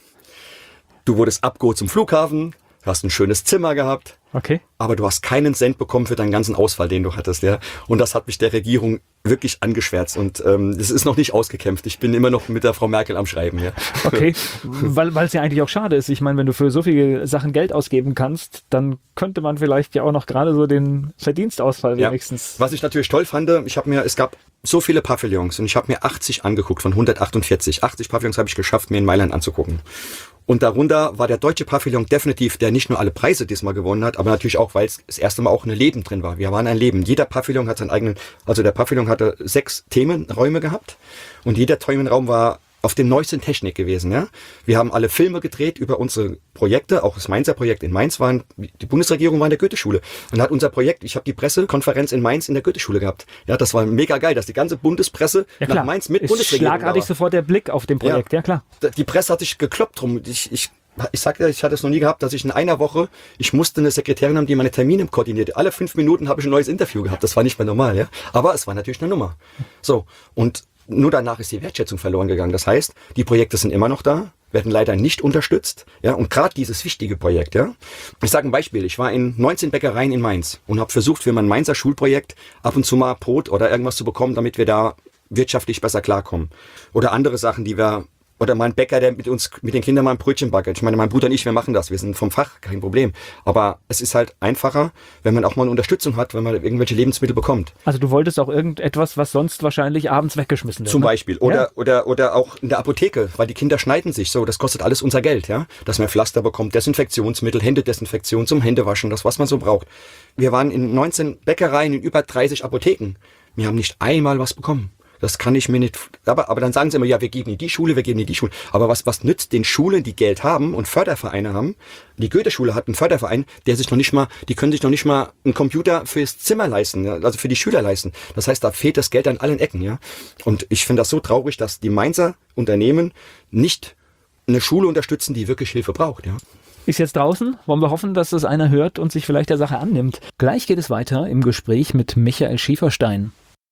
du wurdest abgeholt zum Flughafen, du hast ein schönes Zimmer gehabt. Okay. Aber du hast keinen Cent bekommen für deinen ganzen Ausfall, den du hattest, ja. Und das hat mich der Regierung wirklich angeschwärzt. Und ähm, das ist noch nicht ausgekämpft. Ich bin immer noch mit der Frau Merkel am Schreiben, ja. Okay, weil weil es ja eigentlich auch schade ist. Ich meine, wenn du für so viele Sachen Geld ausgeben kannst, dann könnte man vielleicht ja auch noch gerade so den Verdienstausfall Ja. wenigstens. Was ich natürlich toll fand, ich habe mir, es gab so viele Pavillons und ich habe mir achtzig angeguckt von hundertachtundvierzig. achtzig Pavillons habe ich geschafft, mir in Mailand anzugucken. Und darunter war der deutsche Pavillon definitiv, der nicht nur alle Preise diesmal gewonnen hat, aber natürlich auch, weil es das erste Mal auch ein Leben drin war. Wir waren ein Leben. Jeder Pavillon hat seinen eigenen, also der Pavillon hatte sechs Themenräume gehabt und jeder Themenraum war auf den neuesten Technik gewesen, ja. Wir haben alle Filme gedreht über unsere Projekte, auch das Mainzer Projekt in Mainz waren, die Bundesregierung war in der Goetheschule und hat unser Projekt, ich habe die Pressekonferenz in Mainz in der Goetheschule gehabt. Ja, das war mega geil, dass die ganze Bundespresse Ja klar, nach Mainz mit ist Bundesregierung schlagartig da war. sofort der Blick auf dem Projekt, ja, klar. Die Presse hat sich gekloppt drum. Ich, ich, ich sag ja, ich hatte es noch nie gehabt, dass ich in einer Woche, ich musste eine Sekretärin haben, die meine Termine koordiniert. Alle fünf Minuten habe ich ein neues Interview gehabt. Das war nicht mehr normal, ja. Aber es war natürlich eine Nummer. So. Und nur danach ist die Wertschätzung verloren gegangen. Das heißt, die Projekte sind immer noch da, werden leider nicht unterstützt. Ja, und gerade dieses wichtige Projekt, ja. Ich sage ein Beispiel. Ich war in neunzehn Bäckereien in Mainz und habe versucht, für mein Mainzer Schulprojekt ab und zu mal Brot oder irgendwas zu bekommen, damit wir da wirtschaftlich besser klarkommen. Oder andere Sachen, die wir, oder mein Bäcker, der mit uns, mit den Kindern mal ein Brötchen backt. Ich meine, mein Bruder und ich, wir machen das. Wir sind vom Fach, kein Problem. Aber es ist halt einfacher, wenn man auch mal eine Unterstützung hat, wenn man irgendwelche Lebensmittel bekommt. Also du wolltest auch irgendetwas, was sonst wahrscheinlich abends weggeschmissen wird. Zum ne? Beispiel. Oder, Ja. oder, oder auch in der Apotheke, weil die Kinder schneiden sich so. Das kostet alles unser Geld, ja. Dass man Pflaster bekommt, Desinfektionsmittel, Händedesinfektion zum Händewaschen, das, was man so braucht. Wir waren in neunzehn Bäckereien, in über dreißig Apotheken. Wir haben nicht einmal was bekommen. Das kann ich mir nicht, aber, aber dann sagen sie immer, ja, wir geben in die Schule, wir geben in die Schule. Aber was, was nützt den Schulen, die Geld haben und Fördervereine haben? Die Goethe-Schule hat einen Förderverein, der sich noch nicht mal, die können sich noch nicht mal einen Computer fürs Zimmer leisten, ja, also für die Schüler leisten. Das heißt, da fehlt das Geld an allen Ecken, ja. Und ich finde das so traurig, dass die Mainzer Unternehmen nicht eine Schule unterstützen, die wirklich Hilfe braucht, ja. Ist jetzt draußen. Wollen wir hoffen, dass es einer hört und sich vielleicht der Sache annimmt. Gleich geht es weiter im Gespräch mit Michael Schieferstein.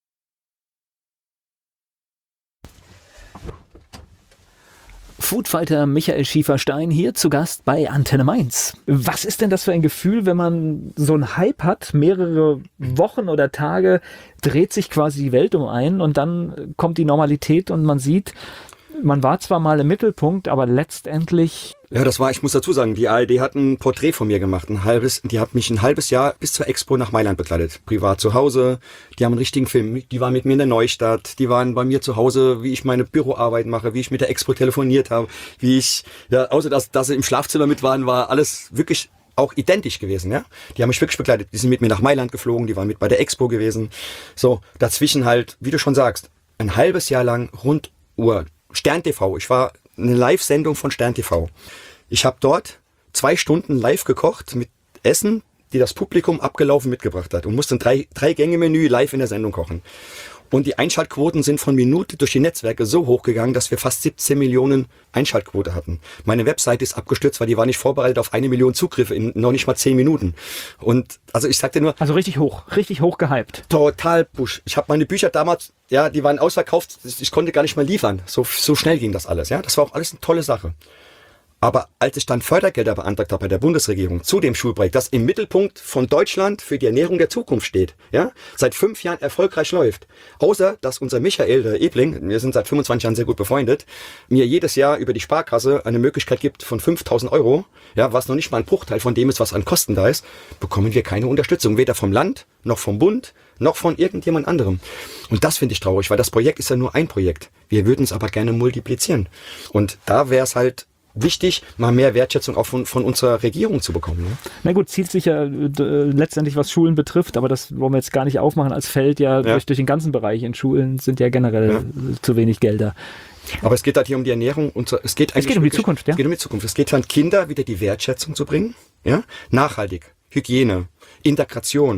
Foodfighter Michael Schieferstein hier zu Gast bei Antenne Mainz. Was ist denn das für ein Gefühl, wenn man so einen Hype hat, mehrere Wochen oder Tage dreht sich quasi die Welt um einen und dann kommt die Normalität und man sieht, man war zwar mal im Mittelpunkt, aber letztendlich... Ja, das war, ich muss dazu sagen, die A R D hat ein Porträt von mir gemacht, ein halbes, die hat mich ein halbes Jahr bis zur Expo nach Mailand begleitet, privat zu Hause, die haben einen richtigen Film, die waren mit mir in der Neustadt, die waren bei mir zu Hause, wie ich meine Büroarbeit mache, wie ich mit der Expo telefoniert habe, wie ich, ja, außer dass, dass sie im Schlafzimmer mit waren, war alles wirklich auch identisch gewesen, ja. Die haben mich wirklich begleitet, die sind mit mir nach Mailand geflogen, die waren mit bei der Expo gewesen, so, dazwischen halt, wie du schon sagst, ein halbes Jahr lang Runduhr, Stern T V, ich war eine Live-Sendung von Stern T V. Ich habe dort zwei Stunden live gekocht mit Essen, die das Publikum abgelaufen mitgebracht hat und musste ein drei, drei Gänge-Menü live in der Sendung kochen. Und die Einschaltquoten sind von Minute durch die Netzwerke so hochgegangen, dass wir fast siebzehn Millionen Einschaltquote hatten. Meine Webseite ist abgestürzt, weil die war nicht vorbereitet auf eine Million Zugriffe in noch nicht mal zehn Minuten. Und also ich sagte nur... Also richtig hoch, richtig hoch gehypt. Total push. Ich habe meine Bücher damals, ja, die waren ausverkauft, ich konnte gar nicht mehr liefern. So, so schnell ging das alles, ja. Das war auch alles eine tolle Sache. Aber als ich dann Fördergelder beantragt habe bei der Bundesregierung zu dem Schulprojekt, das im Mittelpunkt von Deutschland für die Ernährung der Zukunft steht, ja, seit fünf Jahren erfolgreich läuft, außer dass unser Michael, der Ebling, wir sind seit fünfundzwanzig Jahren sehr gut befreundet, mir jedes Jahr über die Sparkasse eine Möglichkeit gibt von fünftausend Euro, ja, was noch nicht mal ein Bruchteil von dem ist, was an Kosten da ist, bekommen wir keine Unterstützung, weder vom Land, noch vom Bund, noch von irgendjemand anderem. Und das finde ich traurig, weil das Projekt ist ja nur ein Projekt. Wir würden es aber gerne multiplizieren. Und da wäre es halt wichtig, mal mehr Wertschätzung auch von, von unserer Regierung zu bekommen. Ne? Na gut, zieht sich ja äh, letztendlich, was Schulen betrifft, aber das wollen wir jetzt gar nicht aufmachen als Feld, ja, ja. Durch, durch den ganzen Bereich. In Schulen sind ja generell ja. zu wenig Gelder. Aber es geht halt hier um die Ernährung. Und es geht, es geht um die Zukunft, ja. Es geht um die Zukunft. Es geht daran, Kinder wieder die Wertschätzung zu bringen. Ja? Nachhaltig, Hygiene, Integration,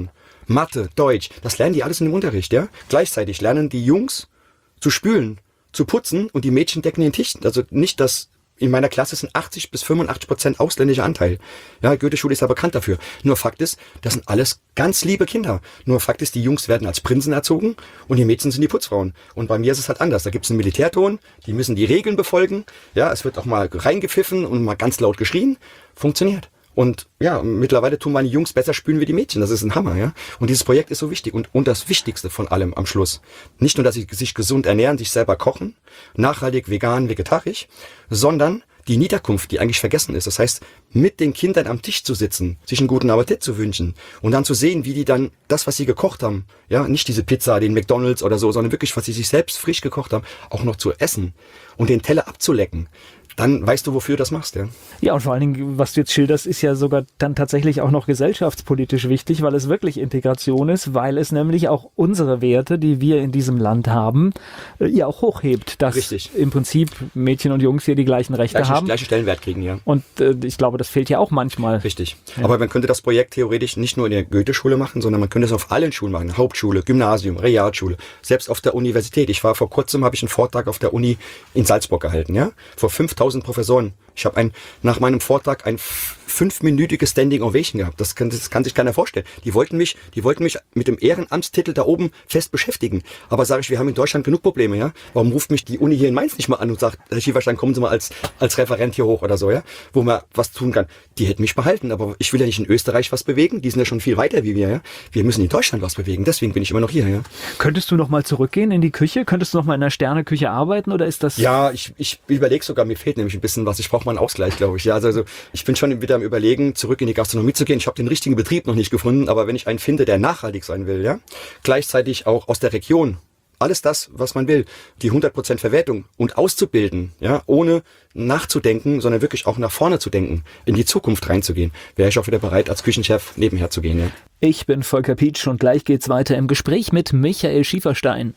Mathe, Deutsch, das lernen die alles in dem Unterricht, ja. Gleichzeitig lernen die Jungs zu spülen, zu putzen und die Mädchen decken den Tisch. Also nicht das, in meiner Klasse sind achtzig bis fünfundachtzig Prozent ausländischer Anteil. Ja, Goethe-Schule ist ja bekannt dafür. Nur Fakt ist, das sind alles ganz liebe Kinder. Nur Fakt ist, die Jungs werden als Prinzen erzogen und die Mädchen sind die Putzfrauen. Und bei mir ist es halt anders. Da gibt es einen Militärton, die müssen die Regeln befolgen. Ja, es wird auch mal reingepfiffen und mal ganz laut geschrien. Funktioniert. Und ja, mittlerweile tun meine Jungs besser spülen wie die Mädchen. Das ist ein Hammer, ja. Und dieses Projekt ist so wichtig. Und, und das Wichtigste von allem am Schluss. Nicht nur, dass sie sich gesund ernähren, sich selber kochen, nachhaltig, vegan, vegetarisch, sondern die Niederkunft, die eigentlich vergessen ist. Das heißt, mit den Kindern am Tisch zu sitzen, sich einen guten Appetit zu wünschen und dann zu sehen, wie die dann das, was sie gekocht haben, ja, nicht diese Pizza, den McDonald's oder so, sondern wirklich, was sie sich selbst frisch gekocht haben, auch noch zu essen und den Teller abzulecken. Dann weißt du, wofür du das machst, ja. Ja, und vor allen Dingen, was du jetzt schilderst, ist ja sogar dann tatsächlich auch noch gesellschaftspolitisch wichtig, weil es wirklich Integration ist, weil es nämlich auch unsere Werte, die wir in diesem Land haben, äh, ja auch hochhebt, dass Richtig. im Prinzip Mädchen und Jungs hier die gleichen Rechte Gleiche, haben. gleichen Stellenwert kriegen, ja. Und äh, ich glaube, das fehlt ja auch manchmal. Richtig. Ja. Aber man könnte das Projekt theoretisch nicht nur in der Goethe-Schule machen, sondern man könnte es auf allen Schulen machen. Hauptschule, Gymnasium, Realschule, selbst auf der Universität. Ich war vor kurzem, habe ich einen Vortrag auf der Uni in Salzburg gehalten, ja, vor fünftausend Professoren. Ich habe ein, nach meinem Vortrag ein fünfminütiges Standing Ovation gehabt. Das kann, das kann sich keiner vorstellen. Die wollten mich, die wollten mich mit dem Ehrenamtstitel da oben fest beschäftigen. Aber sage ich, wir haben in Deutschland genug Probleme, ja? Warum ruft mich die Uni hier in Mainz nicht mal an und sagt, Herr Schieferstein, kommen Sie mal als, als Referent hier hoch oder so, ja? Wo man was tun kann. Die hätten mich behalten, aber ich will ja nicht in Österreich was bewegen. Die sind ja schon viel weiter wie wir, ja? Wir müssen in Deutschland was bewegen. Deswegen bin ich immer noch hier, ja? Könntest du noch mal zurückgehen in die Küche? Könntest du noch mal in einer Sterneküche arbeiten oder ist das? Ja, ich, ich überlege sogar, mir fehlt nämlich ein bisschen was. Ich brauche mal einen Ausgleich, glaube ich. Ja, also, also ich bin schon wieder am Überlegen, zurück in die Gastronomie zu gehen. Ich habe den richtigen Betrieb noch nicht gefunden, aber wenn ich einen finde, der nachhaltig sein will, ja, gleichzeitig auch aus der Region, alles das, was man will, die hundert Prozent Verwertung und auszubilden, ja, ohne nachzudenken, sondern wirklich auch nach vorne zu denken, in die Zukunft reinzugehen, wäre ich auch wieder bereit, als Küchenchef nebenher zu gehen. Ja. Ich bin Volker Pietsch und gleich geht's weiter im Gespräch mit Michael Schieferstein.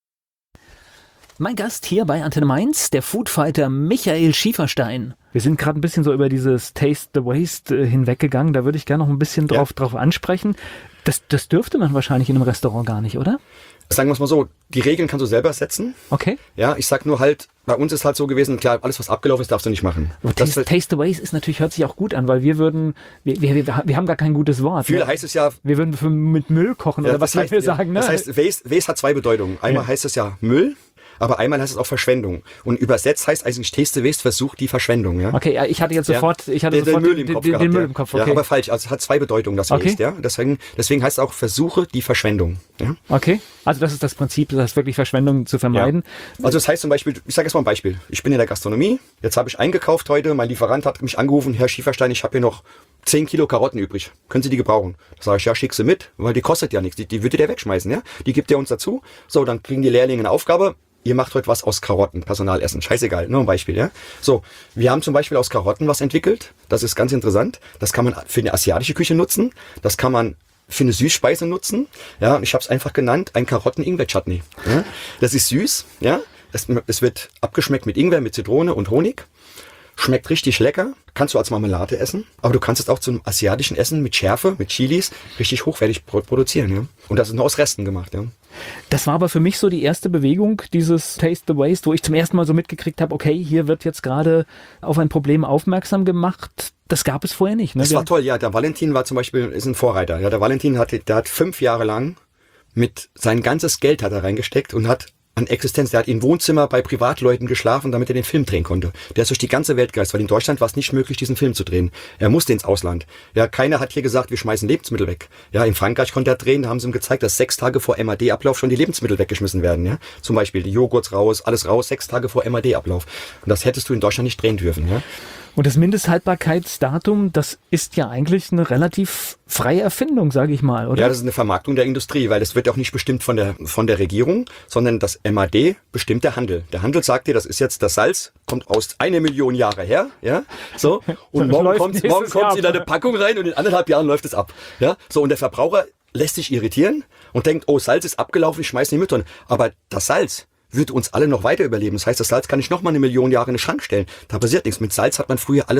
Mein Gast hier bei Antenne Mainz, der Foodfighter Michael Schieferstein. Wir sind gerade ein bisschen so über dieses Taste the Waste äh, hinweggegangen. Da würde ich gerne noch ein bisschen drauf, ja. drauf ansprechen. Das, das dürfte man wahrscheinlich in einem Restaurant gar nicht, oder? Sagen wir es mal so, die Regeln kannst du selber setzen. Okay. Ja, ich sag nur halt, bei uns ist halt so gewesen, klar, alles was abgelaufen ist, darfst du nicht machen. Taste, Taste the Waste ist natürlich, hört sich auch gut an, weil wir würden, wir, wir, wir, wir haben gar kein gutes Wort. Viele ne? heißt es ja... Wir würden für, mit Müll kochen ja, oder was heißt, wir sagen. Ne? Das heißt, Waste, Waste hat zwei Bedeutungen. Einmal ja. heißt es ja Müll. Aber einmal heißt es auch Verschwendung. Und übersetzt heißt eigentlich Taste the Waste, versucht die Verschwendung. Ja? Okay, ja, ich hatte jetzt sofort, ja, ich hatte den, sofort den Müll im Kopf. Den, gehabt, den Müll ja. im Kopf, okay. Ja, aber falsch, also es hat zwei Bedeutungen, das okay. Waste. Ja? Deswegen, deswegen heißt es auch, versuche die Verschwendung. Ja? Okay, also das ist das Prinzip, das heißt wirklich Verschwendung zu vermeiden. Ja. Also das heißt zum Beispiel, ich sage jetzt mal ein Beispiel. Ich bin in der Gastronomie, jetzt habe ich eingekauft heute, mein Lieferant hat mich angerufen, Herr Schieferstein, ich habe hier noch zehn Kilo Karotten übrig. Können Sie die gebrauchen? Da sage ich, ja, schick sie mit, weil die kostet ja nichts. Die, die würde der wegschmeißen, ja? Die gibt der uns dazu. So, dann kriegen die Lehrlinge eine Aufgabe. Ihr macht heute was aus Karotten, Personalessen, scheißegal, nur ein Beispiel, ja. So, wir haben zum Beispiel aus Karotten was entwickelt, das ist ganz interessant, das kann man für eine asiatische Küche nutzen, das kann man für eine Süßspeise nutzen, ja, und ich habe es einfach genannt, ein Karotten-Ingwer-Chutney. Ja? Das ist süß, ja, es, es wird abgeschmeckt mit Ingwer, mit Zitrone und Honig. Schmeckt richtig lecker, kannst du als Marmelade essen, aber du kannst es auch zu einem asiatischen Essen mit Schärfe, mit Chilis, richtig hochwertig produzieren. Ja? Und das ist nur aus Resten gemacht. Ja? Das war aber für mich so die erste Bewegung, dieses Taste the Waste, wo ich zum ersten Mal so mitgekriegt habe, okay, hier wird jetzt gerade auf ein Problem aufmerksam gemacht. Das gab es vorher nicht. Ne? Das war toll, ja. Der Valentin war zum Beispiel, ist ein Vorreiter. Ja, der Valentin hat, der hat fünf Jahre lang mit sein ganzes Geld hat er reingesteckt und hat an Existenz. Der hat im Wohnzimmer bei Privatleuten geschlafen, damit er den Film drehen konnte. Der ist durch die ganze Welt gereist, weil in Deutschland war es nicht möglich, diesen Film zu drehen. Er musste ins Ausland. Ja, keiner hat hier gesagt, wir schmeißen Lebensmittel weg. Ja, in Frankreich konnte er drehen, da haben sie ihm gezeigt, dass sechs Tage vor M A D-Ablauf schon die Lebensmittel weggeschmissen werden. Ja, zum Beispiel die Joghurts raus, alles raus, sechs Tage vor M A D-Ablauf. Und das hättest du in Deutschland nicht drehen dürfen. Ja. Und das Mindesthaltbarkeitsdatum, das ist ja eigentlich eine relativ freie Erfindung, sage ich mal, oder? Ja, das ist eine Vermarktung der Industrie, weil das wird auch nicht bestimmt von der von der Regierung, sondern das M A D bestimmt der Handel. Der Handel sagt dir, das ist jetzt das Salz, kommt aus eine Million Jahre her, ja, so, und morgen kommt morgen kommt in eine Packung rein und in anderthalb Jahren läuft es ab, ja, so, und der Verbraucher lässt sich irritieren und denkt, oh, Salz ist abgelaufen, ich schmeiß in die Mülltonne, aber das Salz wird uns alle noch weiter überleben. Das heißt, das Salz kann ich noch mal eine Million Jahre in den Schrank stellen. Da passiert nichts. Mit Salz hat man früher alles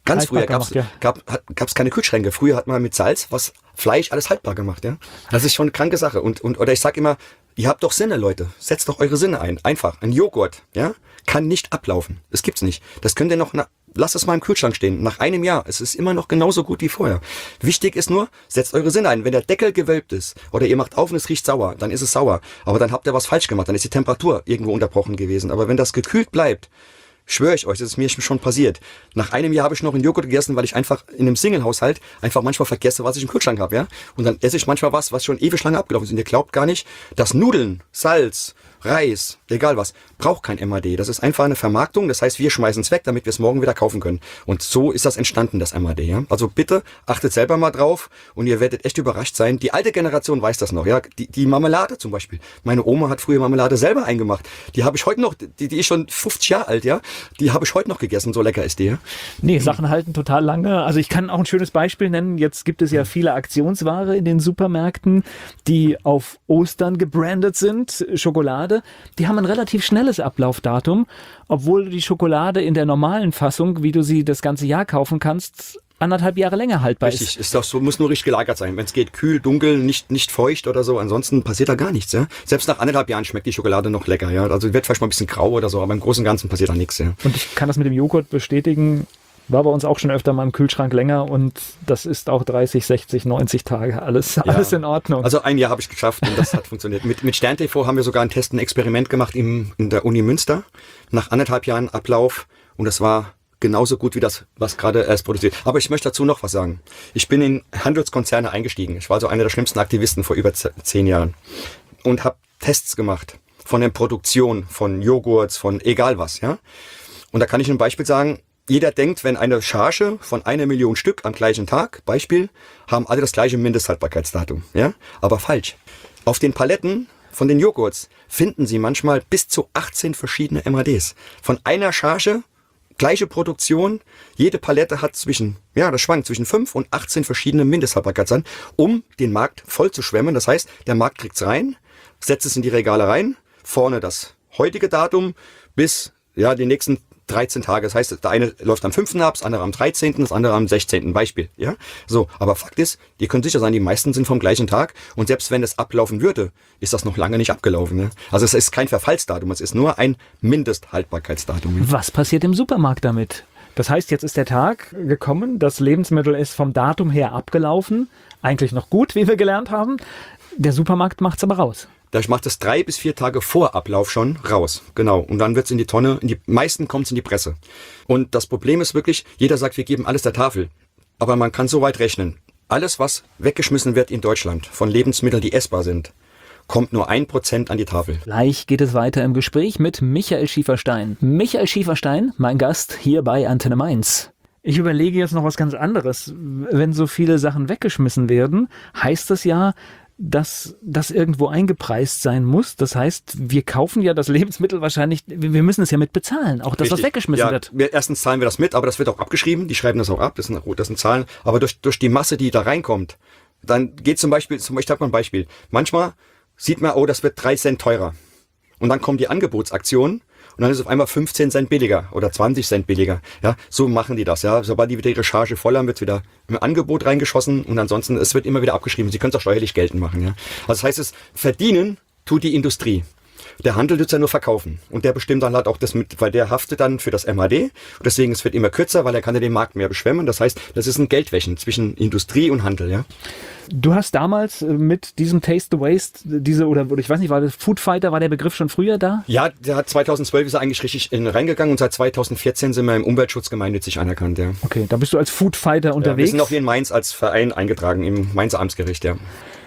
Ganz früher Haltbar gab's, gemacht, ja. gab hat, gab's keine Kühlschränke. Früher hat man mit Salz was Fleisch alles haltbar gemacht. Ja, das ist schon eine kranke Sache. Und und oder ich sag immer, ihr habt doch Sinne, Leute. Setzt doch eure Sinne ein. Einfach ein Joghurt, ja, kann nicht ablaufen. Das gibt's nicht. Das könnt ihr noch na, lasst es mal im Kühlschrank stehen. Nach einem Jahr, es ist immer noch genauso gut wie vorher. Wichtig ist nur, setzt eure Sinne ein. Wenn der Deckel gewölbt ist oder ihr macht auf und es riecht sauer, dann ist es sauer. Aber dann habt ihr was falsch gemacht. Dann ist die Temperatur irgendwo unterbrochen gewesen. Aber wenn das gekühlt bleibt, schwöre ich euch, das ist mir schon passiert. Nach einem Jahr habe ich noch einen Joghurt gegessen, weil ich einfach in einem Single-Haushalt einfach manchmal vergesse, was ich im Kühlschrank habe, ja. Und dann esse ich manchmal was, was schon ewig lange abgelaufen ist. Und ihr glaubt gar nicht, dass Nudeln, Salz, Reis, egal was, braucht kein M A D. Das ist einfach eine Vermarktung. Das heißt, wir schmeißen es weg, damit wir es morgen wieder kaufen können. Und so ist das entstanden, das M A D. Ja? Also bitte achtet selber mal drauf und ihr werdet echt überrascht sein. Die alte Generation weiß das noch. Ja, die, die Marmelade zum Beispiel. Meine Oma hat früher Marmelade selber eingemacht. Die habe ich heute noch. Die, die ist schon fünfzig Jahre alt. Ja, die habe ich heute noch gegessen. So lecker ist die. Ja? Nee, Sachen halten total lange. Also ich kann auch ein schönes Beispiel nennen. Jetzt gibt es ja viele Aktionsware in den Supermärkten, die auf Ostern gebrandet sind. Schokolade. Die haben ein relativ schnelles Ablaufdatum, obwohl die Schokolade in der normalen Fassung, wie du sie das ganze Jahr kaufen kannst, anderthalb Jahre länger haltbar ist. Richtig, ist das so, muss nur richtig gelagert sein. Wenn es geht, kühl, dunkel, nicht nicht feucht oder so, ansonsten passiert da gar nichts. Ja? Selbst nach anderthalb Jahren schmeckt die Schokolade noch lecker. Ja? Also wird vielleicht mal ein bisschen grau oder so, aber im Großen und Ganzen passiert da nichts. Ja? Und ich kann das mit dem Joghurt bestätigen. War bei uns auch schon öfter mal im Kühlschrank länger und das ist auch dreißig, sechzig, neunzig Tage alles, ja. alles in Ordnung. Also ein Jahr habe ich geschafft und das hat funktioniert. Mit, mit Stern T V haben wir sogar ein Test, ein Experiment gemacht im, in der Uni Münster nach anderthalb Jahren Ablauf und das war genauso gut wie das, was gerade erst produziert. Aber ich möchte dazu noch was sagen. Ich bin in Handelskonzerne eingestiegen. Ich war so einer der schlimmsten Aktivisten vor über zehn Jahren und habe Tests gemacht von der Produktion von Joghurts, von egal was. Ja. Und da kann ich ein Beispiel sagen. Jeder denkt, wenn eine Charge von einer Million Stück am gleichen Tag, Beispiel, haben alle das gleiche Mindesthaltbarkeitsdatum. Ja? Aber falsch. Auf den Paletten von den Joghurts finden Sie manchmal bis zu achtzehn verschiedene M A Ds. Von einer Charge, gleiche Produktion, jede Palette hat zwischen, ja, das schwankt zwischen fünf und achtzehn verschiedene Mindesthaltbarkeitsdaten, um den Markt voll zu schwemmen. Das heißt, der Markt kriegt's rein, setzt es in die Regale rein, vorne das heutige Datum bis, ja, die nächsten dreizehn Tage. Das heißt, der eine läuft am fünften ab, das andere am dreizehnten, das andere am sechzehnten. Beispiel. Ja? So, aber Fakt ist, ihr könnt sicher sein, die meisten sind vom gleichen Tag und selbst wenn es ablaufen würde, ist das noch lange nicht abgelaufen. Ja? Also es ist kein Verfallsdatum, es ist nur ein Mindesthaltbarkeitsdatum. Ja? Was passiert im Supermarkt damit? Das heißt, jetzt ist der Tag gekommen, das Lebensmittel ist vom Datum her abgelaufen, eigentlich noch gut, wie wir gelernt haben. Der Supermarkt macht's aber raus. Ich mache das drei bis vier Tage vor Ablauf schon raus. Genau. Und dann wird's in die Tonne. In die meisten kommt's in die Presse. Und das Problem ist wirklich, jeder sagt, wir geben alles der Tafel. Aber man kann so weit rechnen. Alles, was weggeschmissen wird in Deutschland von Lebensmitteln, die essbar sind, kommt nur ein Prozent an die Tafel. Gleich geht es weiter im Gespräch mit Michael Schieferstein. Michael Schieferstein, mein Gast hier bei Antenne Mainz. Ich überlege jetzt noch was ganz anderes. Wenn so viele Sachen weggeschmissen werden, heißt das ja, dass das irgendwo eingepreist sein muss. Das heißt, wir kaufen ja das Lebensmittel wahrscheinlich, wir müssen es ja mit bezahlen, auch das, Richtig. Was weggeschmissen ja, wird. Wir, erstens zahlen wir das mit, aber das wird auch abgeschrieben, die schreiben das auch ab, das sind, das sind Zahlen, aber durch, durch die Masse, die da reinkommt, dann geht zum Beispiel, zum Beispiel, ich habe mal ein Beispiel, manchmal sieht man, oh, das wird drei Cent teurer und dann kommen die Angebotsaktionen und dann ist es auf einmal fünfzehn Cent billiger oder zwanzig Cent billiger. Ja, so machen die das. Ja, sobald die wieder ihre Charge voll haben, wird wieder im Angebot reingeschossen und ansonsten, es wird immer wieder abgeschrieben. Sie können es auch steuerlich geltend machen. Ja, also das heißt, es verdienen tut die Industrie. Der Handel wird ja nur verkaufen und der bestimmt dann halt auch das mit, weil der haftet dann für das M A D und deswegen es wird immer kürzer, weil er kann ja den Markt mehr beschwemmen. Das heißt, das ist ein Geldwäschen zwischen Industrie und Handel. Ja. Du hast damals mit diesem Taste the Waste, diese, oder ich weiß nicht, war das Food Fighter, war der Begriff schon früher da? Ja, der hat zweitausendzwölf ist er eigentlich richtig in, reingegangen und seit zweitausendvierzehn sind wir im Umweltschutz gemeinnützig anerkannt, ja. Okay, da bist du als Food Fighter unterwegs? Ja, wir sind auch hier in Mainz als Verein eingetragen, im Mainzer Amtsgericht, ja.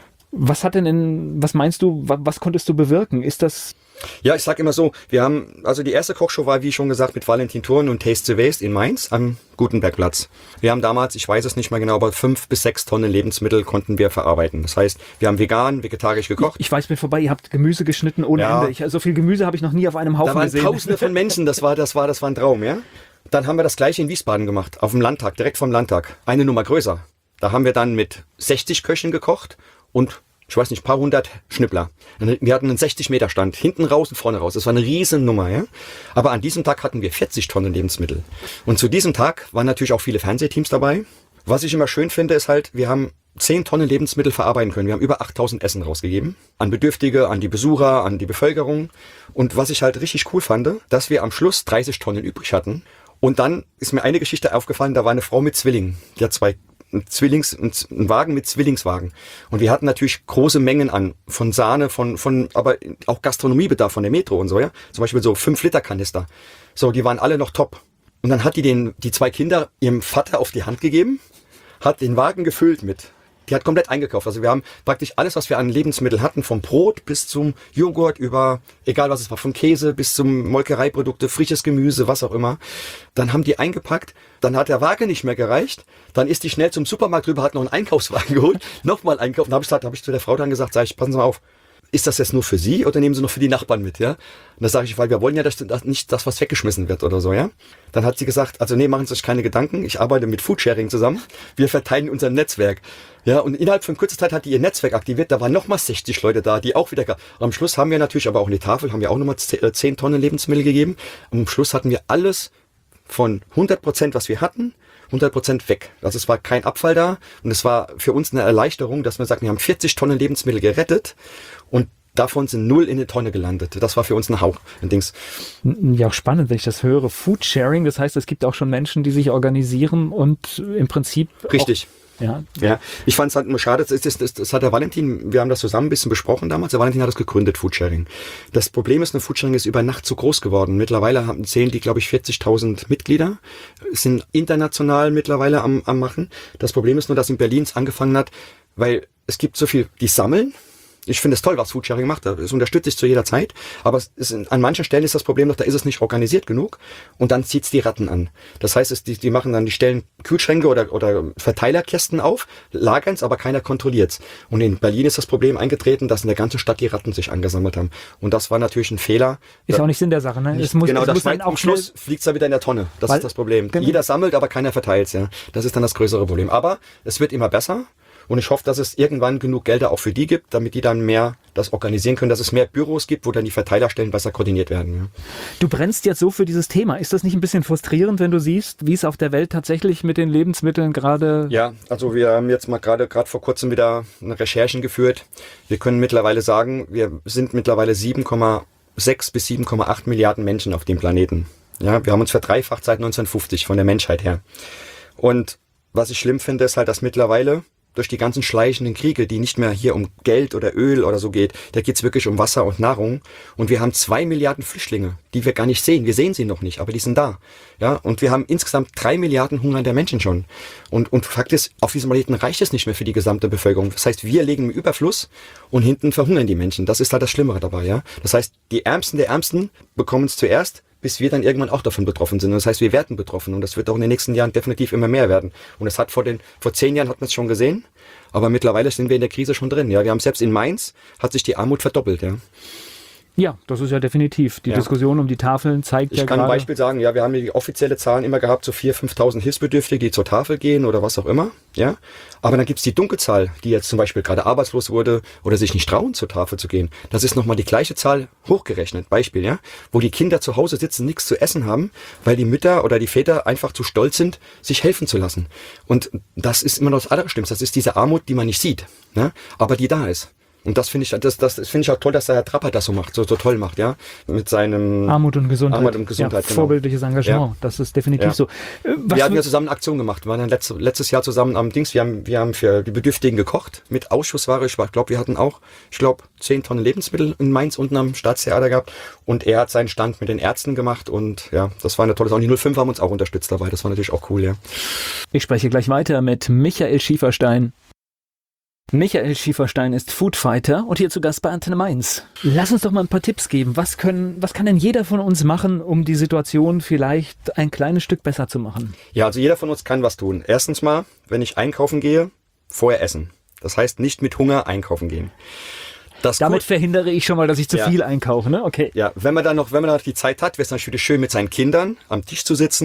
Was hat denn in, was meinst du, was, was konntest du bewirken? Ist das... Ja, ich sag immer so, wir haben, also die erste Kochshow war, wie schon gesagt, mit Valentin Thurn und Taste the Waste in Mainz am Gutenbergplatz. Wir haben damals, ich weiß es nicht mehr genau, aber fünf bis sechs Tonnen Lebensmittel konnten wir verarbeiten. Das heißt, wir haben vegan, vegetarisch gekocht. Ich, ich weiß, bin vorbei, ihr habt Gemüse geschnitten ohne ja. Ende. Ich, so viel Gemüse habe ich noch nie auf einem Haufen da waren gesehen. Tausende von Menschen, das war, das war, das war ein Traum, ja. Dann haben wir das gleiche in Wiesbaden gemacht, auf dem Landtag, direkt vom Landtag. Eine Nummer größer. Da haben wir dann mit sechzig Köchen gekocht und ich weiß nicht, ein paar hundert Schnippler. Wir hatten einen sechzig Meter Stand, hinten raus und vorne raus. Das war eine riesen Nummer, ja. Aber an diesem Tag hatten wir vierzig Tonnen Lebensmittel. Und zu diesem Tag waren natürlich auch viele Fernsehteams dabei. Was ich immer schön finde, ist halt, wir haben zehn Tonnen Lebensmittel verarbeiten können. Wir haben über achttausend Essen rausgegeben. An Bedürftige, an die Besucher, an die Bevölkerung. Und was ich halt richtig cool fand, dass wir am Schluss dreißig Tonnen übrig hatten. Und dann ist mir eine Geschichte aufgefallen, da war eine Frau mit Zwillingen. Die hat zwei Zwillings, ein Wagen mit Zwillingswagen. Und wir hatten natürlich große Mengen an, von Sahne, von, von, aber auch Gastronomiebedarf von der Metro und so, ja. Zum Beispiel so fünf Liter Kanister. So, die waren alle noch top. Und dann hat die den, die zwei Kinder ihrem Vater auf die Hand gegeben, hat den Wagen gefüllt mit. Die hat komplett eingekauft. Also wir haben praktisch alles, was wir an Lebensmitteln hatten, vom Brot bis zum Joghurt über, egal was es war, vom Käse bis zum Molkereiprodukte, frisches Gemüse, was auch immer. Dann haben die eingepackt, dann hat der Wagen nicht mehr gereicht, dann ist die schnell zum Supermarkt rüber, hat noch einen Einkaufswagen geholt, nochmal einkaufen. Da habe ich, hab ich zu der Frau dann gesagt, sag ich, passen Sie mal auf, ist das jetzt nur für Sie oder nehmen Sie noch für die Nachbarn mit, ja? Und da sage ich, weil wir wollen ja, dass das nicht das, was weggeschmissen wird oder so, ja? Dann hat sie gesagt, also nee, machen Sie sich keine Gedanken, ich arbeite mit Foodsharing zusammen, wir verteilen unser Netzwerk. Ja, und innerhalb von kurzer Zeit hat die ihr Netzwerk aktiviert, da waren nochmal sechzig Leute da, die auch wieder, und am Schluss haben wir natürlich aber auch eine Tafel, haben wir auch nochmal zehn Tonnen Lebensmittel gegeben. Und am Schluss hatten wir alles von hundert Prozent, was wir hatten, hundert Prozent weg. Also es war kein Abfall da und es war für uns eine Erleichterung, dass wir sagen, wir haben vierzig Tonnen Lebensmittel gerettet und davon sind null in eine Tonne gelandet. Das war für uns ein Hauch, ein Dings. Ja, auch spannend, wenn ich das höre. Foodsharing, das heißt, es gibt auch schon Menschen, die sich organisieren und im Prinzip richtig. Auch Ja. ja, ich fand es halt nur schade, das, das, das, das hat der Valentin, wir haben das zusammen ein bisschen besprochen damals, der Valentin hat das gegründet, Foodsharing. Das Problem ist, eine Foodsharing ist über Nacht zu groß geworden. Mittlerweile haben, zählen die, glaube ich, vierzigtausend Mitglieder, sind international mittlerweile am, am machen. Das Problem ist nur, dass in Berlin es angefangen hat, weil es gibt so viel, die sammeln. Ich finde es toll, was Foodsharing macht, das unterstütze ich zu jeder Zeit, aber es ist, an manchen Stellen ist das Problem noch, da ist es nicht organisiert genug und dann zieht es die Ratten an. Das heißt, es, die, die machen dann, die stellen Kühlschränke oder, oder Verteilerkästen auf, lagern es, aber keiner kontrolliert es. Und in Berlin ist das Problem eingetreten, dass in der ganzen Stadt die Ratten sich angesammelt haben. Und das war natürlich ein Fehler. Ist da, auch nicht Sinn der Sache, ne? Es muss, genau, es das muss schnell, am Schluss fliegt es da wieder in der Tonne. Das weil, ist das Problem. Genau. Jeder sammelt, aber keiner verteilt, ja. Das ist dann das größere Problem. Aber es wird immer besser. Und ich hoffe, dass es irgendwann genug Gelder auch für die gibt, damit die dann mehr das organisieren können, dass es mehr Büros gibt, wo dann die Verteilerstellen besser koordiniert werden. Ja. Du brennst jetzt so für dieses Thema. Ist das nicht ein bisschen frustrierend, wenn du siehst, wie es auf der Welt tatsächlich mit den Lebensmitteln gerade... Ja, also wir haben jetzt mal gerade gerade vor kurzem wieder eine Recherchen geführt. Wir können mittlerweile sagen, wir sind mittlerweile sieben Komma sechs bis sieben Komma acht Milliarden Menschen auf dem Planeten. Ja, wir haben uns verdreifacht seit neunzehnhundertfünfzig von der Menschheit her. Und was ich schlimm finde, ist halt, dass mittlerweile durch die ganzen schleichenden Kriege, die nicht mehr hier um Geld oder Öl oder so geht, da geht's wirklich um Wasser und Nahrung. Und wir haben zwei Milliarden Flüchtlinge, die wir gar nicht sehen. Wir sehen sie noch nicht, aber die sind da. Ja, und wir haben insgesamt drei Milliarden hungernde Menschen schon. Und, und Fakt ist, auf diesem Planeten reicht es nicht mehr für die gesamte Bevölkerung. Das heißt, wir legen im Überfluss und hinten verhungern die Menschen. Das ist halt das Schlimmere dabei, ja. Das heißt, die Ärmsten der Ärmsten bekommen es zuerst, bis wir dann irgendwann auch davon betroffen sind. Und das heißt, wir werden betroffen und das wird auch in den nächsten Jahren definitiv immer mehr werden. Und es hat vor den, vor zehn Jahren hat man es schon gesehen, aber mittlerweile sind wir in der Krise schon drin. Ja, wir haben selbst in Mainz hat sich die Armut verdoppelt, ja. Ja, das ist ja definitiv. Die ja. Diskussion um die Tafeln zeigt ich ja gerade... Ich kann ein Beispiel sagen, ja, wir haben die offizielle Zahlen immer gehabt, so viertausend, fünftausend Hilfsbedürftige, die zur Tafel gehen oder was auch immer, ja. Aber dann gibt's die Dunkelzahl, die jetzt zum Beispiel gerade arbeitslos wurde oder sich nicht trauen, zur Tafel zu gehen. Das ist nochmal die gleiche Zahl hochgerechnet, Beispiel, ja. Wo die Kinder zu Hause sitzen, nichts zu essen haben, weil die Mütter oder die Väter einfach zu stolz sind, sich helfen zu lassen. Und das ist immer noch das Allerschlimmste. Das ist diese Armut, die man nicht sieht, ne? Aber die da ist. Und das finde ich, das, das finde ich auch toll, dass der Herr Trappert das so macht, so, so toll macht, ja, mit seinem Armut und Gesundheit. Armut und Gesundheit, ja, genau. Vorbildliches Engagement. Ja. Das ist definitiv ja. so. Was wir hatten ja zusammen eine Aktion gemacht. Wir waren dann letztes, letztes Jahr zusammen am Dings. Wir haben, wir haben für die Bedürftigen gekocht mit Ausschussware. Ich glaube, wir hatten auch, ich glaube, zehn Tonnen Lebensmittel in Mainz unten am Staatstheater gehabt. Und er hat seinen Stand mit den Ärzten gemacht. Und ja, das war eine tolle Sache. Und die null fünf haben uns auch unterstützt dabei. Das war natürlich auch cool, ja. Ich spreche gleich weiter mit Michael Schieferstein. Michael Schieferstein ist Foodfighter und hier zu Gast bei Antenne Mainz. Lass uns doch mal ein paar Tipps geben. Was können, was kann denn jeder von uns machen, um die Situation vielleicht ein kleines Stück besser zu machen? Ja, also jeder von uns kann was tun. Erstens mal, wenn ich einkaufen gehe, vorher essen. Das heißt, nicht mit Hunger einkaufen gehen. Das Damit verhindere ich schon mal, dass ich zu ja. viel einkaufe, ne? Okay. Ja, wenn man dann noch, wenn man noch die Zeit hat, wäre es natürlich schön, mit seinen Kindern am Tisch zu sitzen,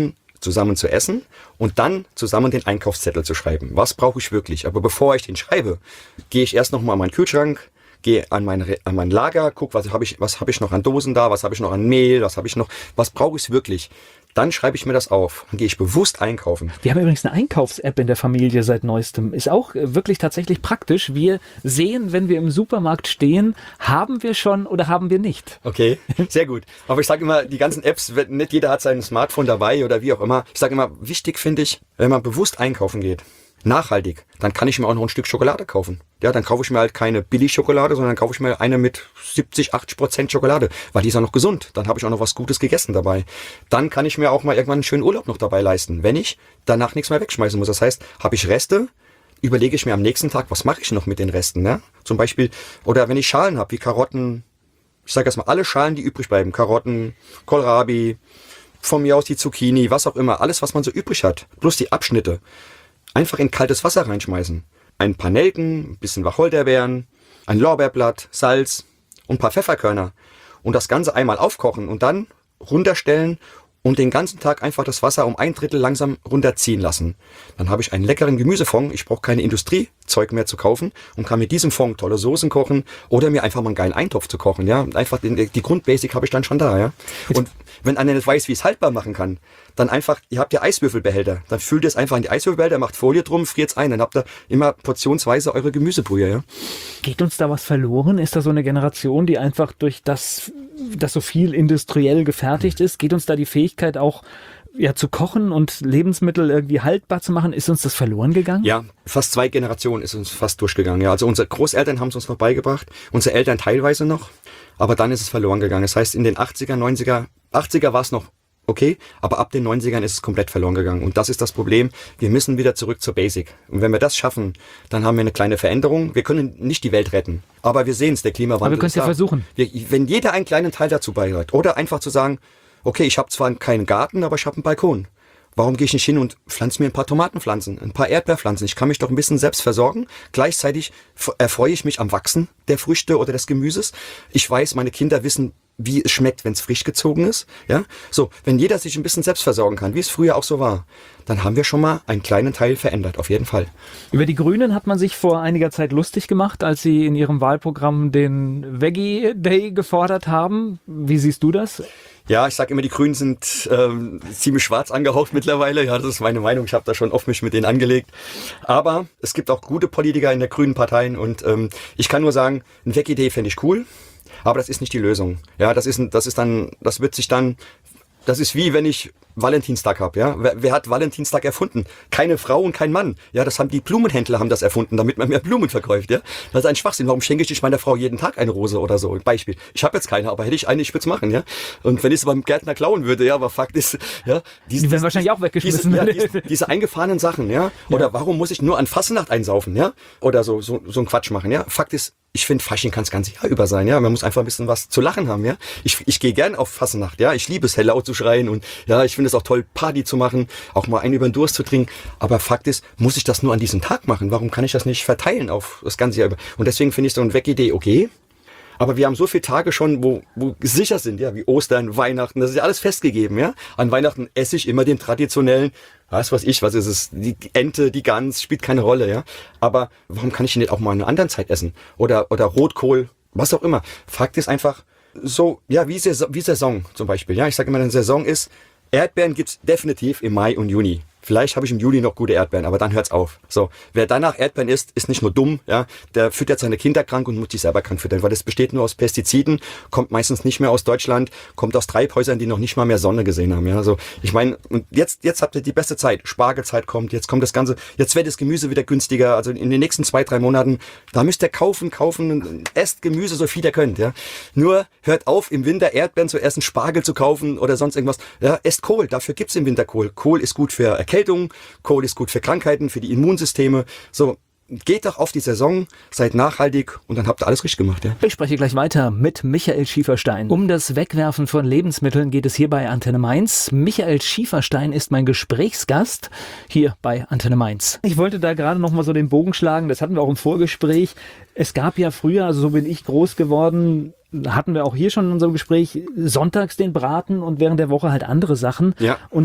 zusammen zu essen und dann zusammen den Einkaufszettel zu schreiben. Was brauche ich wirklich? Aber bevor ich den schreibe, gehe ich erst noch mal an meinen Kühlschrank, gehe an mein, Re- an mein Lager, guck, was habe ich, was habe ich noch an Dosen da, was habe ich noch an Mehl, was habe ich noch, was brauche ich wirklich? Dann schreibe ich mir das auf. Dann gehe ich bewusst einkaufen. Wir haben übrigens eine Einkaufs-App in der Familie seit neuestem. Ist auch äh, wirklich tatsächlich praktisch. Wir sehen, wenn wir im Supermarkt stehen, haben wir schon oder haben wir nicht. Okay, sehr gut. Aber ich sage immer, die ganzen Apps, nicht jeder hat sein Smartphone dabei oder wie auch immer. Ich sage immer, wichtig finde ich, wenn man bewusst einkaufen geht, nachhaltig, dann kann ich mir auch noch ein Stück Schokolade kaufen. Ja, dann kaufe ich mir halt keine Billigschokolade, sondern dann kaufe ich mir eine mit siebzig, achtzig Prozent Schokolade, weil die ist auch noch gesund. Dann habe ich auch noch was Gutes gegessen dabei. Dann kann ich mir auch mal irgendwann einen schönen Urlaub noch dabei leisten, wenn ich danach nichts mehr wegschmeißen muss. Das heißt, habe ich Reste, überlege ich mir am nächsten Tag, was mache ich noch mit den Resten, ne? Zum Beispiel, oder wenn ich Schalen habe, wie Karotten, ich sage erstmal alle Schalen, die übrig bleiben, Karotten, Kohlrabi, von mir aus die Zucchini, was auch immer, alles, was man so übrig hat, plus die Abschnitte, einfach in kaltes Wasser reinschmeißen. Ein paar Nelken, ein bisschen Wacholderbeeren, ein Lorbeerblatt, Salz und ein paar Pfefferkörner. Und das Ganze einmal aufkochen und dann runterstellen und den ganzen Tag einfach das Wasser um ein Drittel langsam runterziehen lassen. Dann habe ich einen leckeren Gemüsefond. Ich brauche keine Industriezeug mehr zu kaufen und kann mit diesem Fond tolle Soßen kochen oder mir einfach mal einen geilen Eintopf zu kochen. Ja, einfach den, die Grundbasic habe ich dann schon da. Ja, und wenn einer nicht weiß, wie es haltbar machen kann, dann einfach, ihr habt ja Eiswürfelbehälter, dann füllt ihr es einfach in die Eiswürfelbehälter, macht Folie drum, friert es ein, dann habt ihr immer portionsweise eure Gemüsebrühe. Ja. Geht uns da was verloren? Ist da so eine Generation, die einfach durch das, dass so viel industriell gefertigt ist, geht uns da die Fähigkeit auch ja, zu kochen und Lebensmittel irgendwie haltbar zu machen? Ist uns das verloren gegangen? Ja, fast zwei Generationen ist uns fast durchgegangen. Ja, also unsere Großeltern haben es uns noch beigebracht, unsere Eltern teilweise noch, aber dann ist es verloren gegangen. Das heißt, in den achtziger, neunziger, achtziger war es noch okay, aber ab den neunzigern ist es komplett verloren gegangen. Und das ist das Problem. Wir müssen wieder zurück zur Basic. Und wenn wir das schaffen, dann haben wir eine kleine Veränderung. Wir können nicht die Welt retten. Aber wir sehen es, der Klimawandel. Aber wir können es ja versuchen. Wir, wenn jeder einen kleinen Teil dazu beiträgt. Oder einfach zu sagen, okay, ich habe zwar keinen Garten, aber ich habe einen Balkon. Warum gehe ich nicht hin und pflanze mir ein paar Tomatenpflanzen, ein paar Erdbeerpflanzen? Ich kann mich doch ein bisschen selbst versorgen. Gleichzeitig erfreue ich mich am Wachsen der Früchte oder des Gemüses. Ich weiß, meine Kinder wissen, wie es schmeckt, wenn es frisch gezogen ist. Ja, so, wenn jeder sich ein bisschen selbst versorgen kann, wie es früher auch so war, dann haben wir schon mal einen kleinen Teil verändert, auf jeden Fall. Über die Grünen hat man sich vor einiger Zeit lustig gemacht, als sie in ihrem Wahlprogramm den Veggie Day gefordert haben. Wie siehst du das? Ja, ich sage immer, die Grünen sind ähm, ziemlich schwarz angehaucht mittlerweile. Ja, das ist meine Meinung. Ich habe da schon oft mich mit denen angelegt. Aber es gibt auch gute Politiker in der grünen Parteien und ähm, ich kann nur sagen, ein Veggie Day fände ich cool. Aber das ist nicht die Lösung. Ja, das ist, das ist dann, das wird sich dann, das ist wie wenn ich Valentinstag habe, ja. Wer, wer hat Valentinstag erfunden? Keine Frau und kein Mann. Ja, das haben die Blumenhändler haben das erfunden, damit man mehr Blumen verkauft, ja. Das ist ein Schwachsinn. Warum schenke ich nicht meiner Frau jeden Tag eine Rose oder so? Beispiel. Ich habe jetzt keine, aber hätte ich eine, ich würde es machen, ja. Und wenn ich es beim Gärtner klauen würde, ja, aber Fakt ist, ja. Diese, die werden wahrscheinlich auch weggeschmissen. Diese, ja, diese, diese eingefahrenen Sachen, ja. Oder ja. Warum muss ich nur an Fasnacht einsaufen, ja? Oder so, so, so ein Quatsch machen, ja. Fakt ist, ich finde, Fasching kann das ganze Jahr über sein, ja. Man muss einfach ein bisschen was zu lachen haben, ja. Ich, ich gehe gern auf Fasnacht, ja. Ich liebe es, hell laut zu schreien und ja, ich finde es auch toll, Party zu machen, auch mal einen über den Durst zu trinken. Aber Fakt ist, muss ich das nur an diesem Tag machen? Warum kann ich das nicht verteilen auf das ganze Jahr über? Und deswegen finde ich so eine Veggie-Idee okay. Aber wir haben so viele Tage schon, wo, wo sicher sind, ja, wie Ostern, Weihnachten, das ist ja alles festgegeben, ja. An Weihnachten esse ich immer den traditionellen, was weiß ich, was ist es, die Ente, die Gans, spielt keine Rolle, ja. Aber warum kann ich nicht auch mal in einer anderen Zeit essen? Oder, oder Rotkohl, was auch immer. Fakt ist einfach so, ja, wie Saison, wie Saison zum Beispiel, ja. Ich sage immer, eine Saison ist, Erdbeeren gibt's definitiv im Mai und Juni. Vielleicht habe ich im Juli noch gute Erdbeeren, aber dann hört's auf. So, wer danach Erdbeeren isst, ist nicht nur dumm, ja, der füttert seine Kinder krank und muss sich selber krank füttern, weil das besteht nur aus Pestiziden, kommt meistens nicht mehr aus Deutschland, kommt aus Treibhäusern, die noch nicht mal mehr Sonne gesehen haben, ja. Also, ich meine, und jetzt jetzt habt ihr die beste Zeit. Spargelzeit kommt, jetzt kommt das Ganze, jetzt wird das Gemüse wieder günstiger, also in den nächsten zwei, drei Monaten, da müsst ihr kaufen, kaufen, esst Gemüse so viel ihr könnt, ja. Nur hört auf, im Winter Erdbeeren zu essen, Spargel zu kaufen oder sonst irgendwas. Ja, esst Kohl, dafür gibt's im Winter Kohl. Kohl ist gut für Erkältung. Kohl ist gut für Krankheiten, für die Immunsysteme. So, geht doch auf die Saison, seid nachhaltig und dann habt ihr alles richtig gemacht. Ja? Ich spreche gleich weiter mit Michael Schieferstein. Um das Wegwerfen von Lebensmitteln geht es hier bei Antenne Mainz. Michael Schieferstein ist mein Gesprächsgast hier bei Antenne Mainz. Ich wollte da gerade noch mal so den Bogen schlagen, das hatten wir auch im Vorgespräch. Es gab ja früher, also so bin ich groß geworden, hatten wir auch hier schon in unserem Gespräch, sonntags den Braten und während der Woche halt andere Sachen. Ja. Und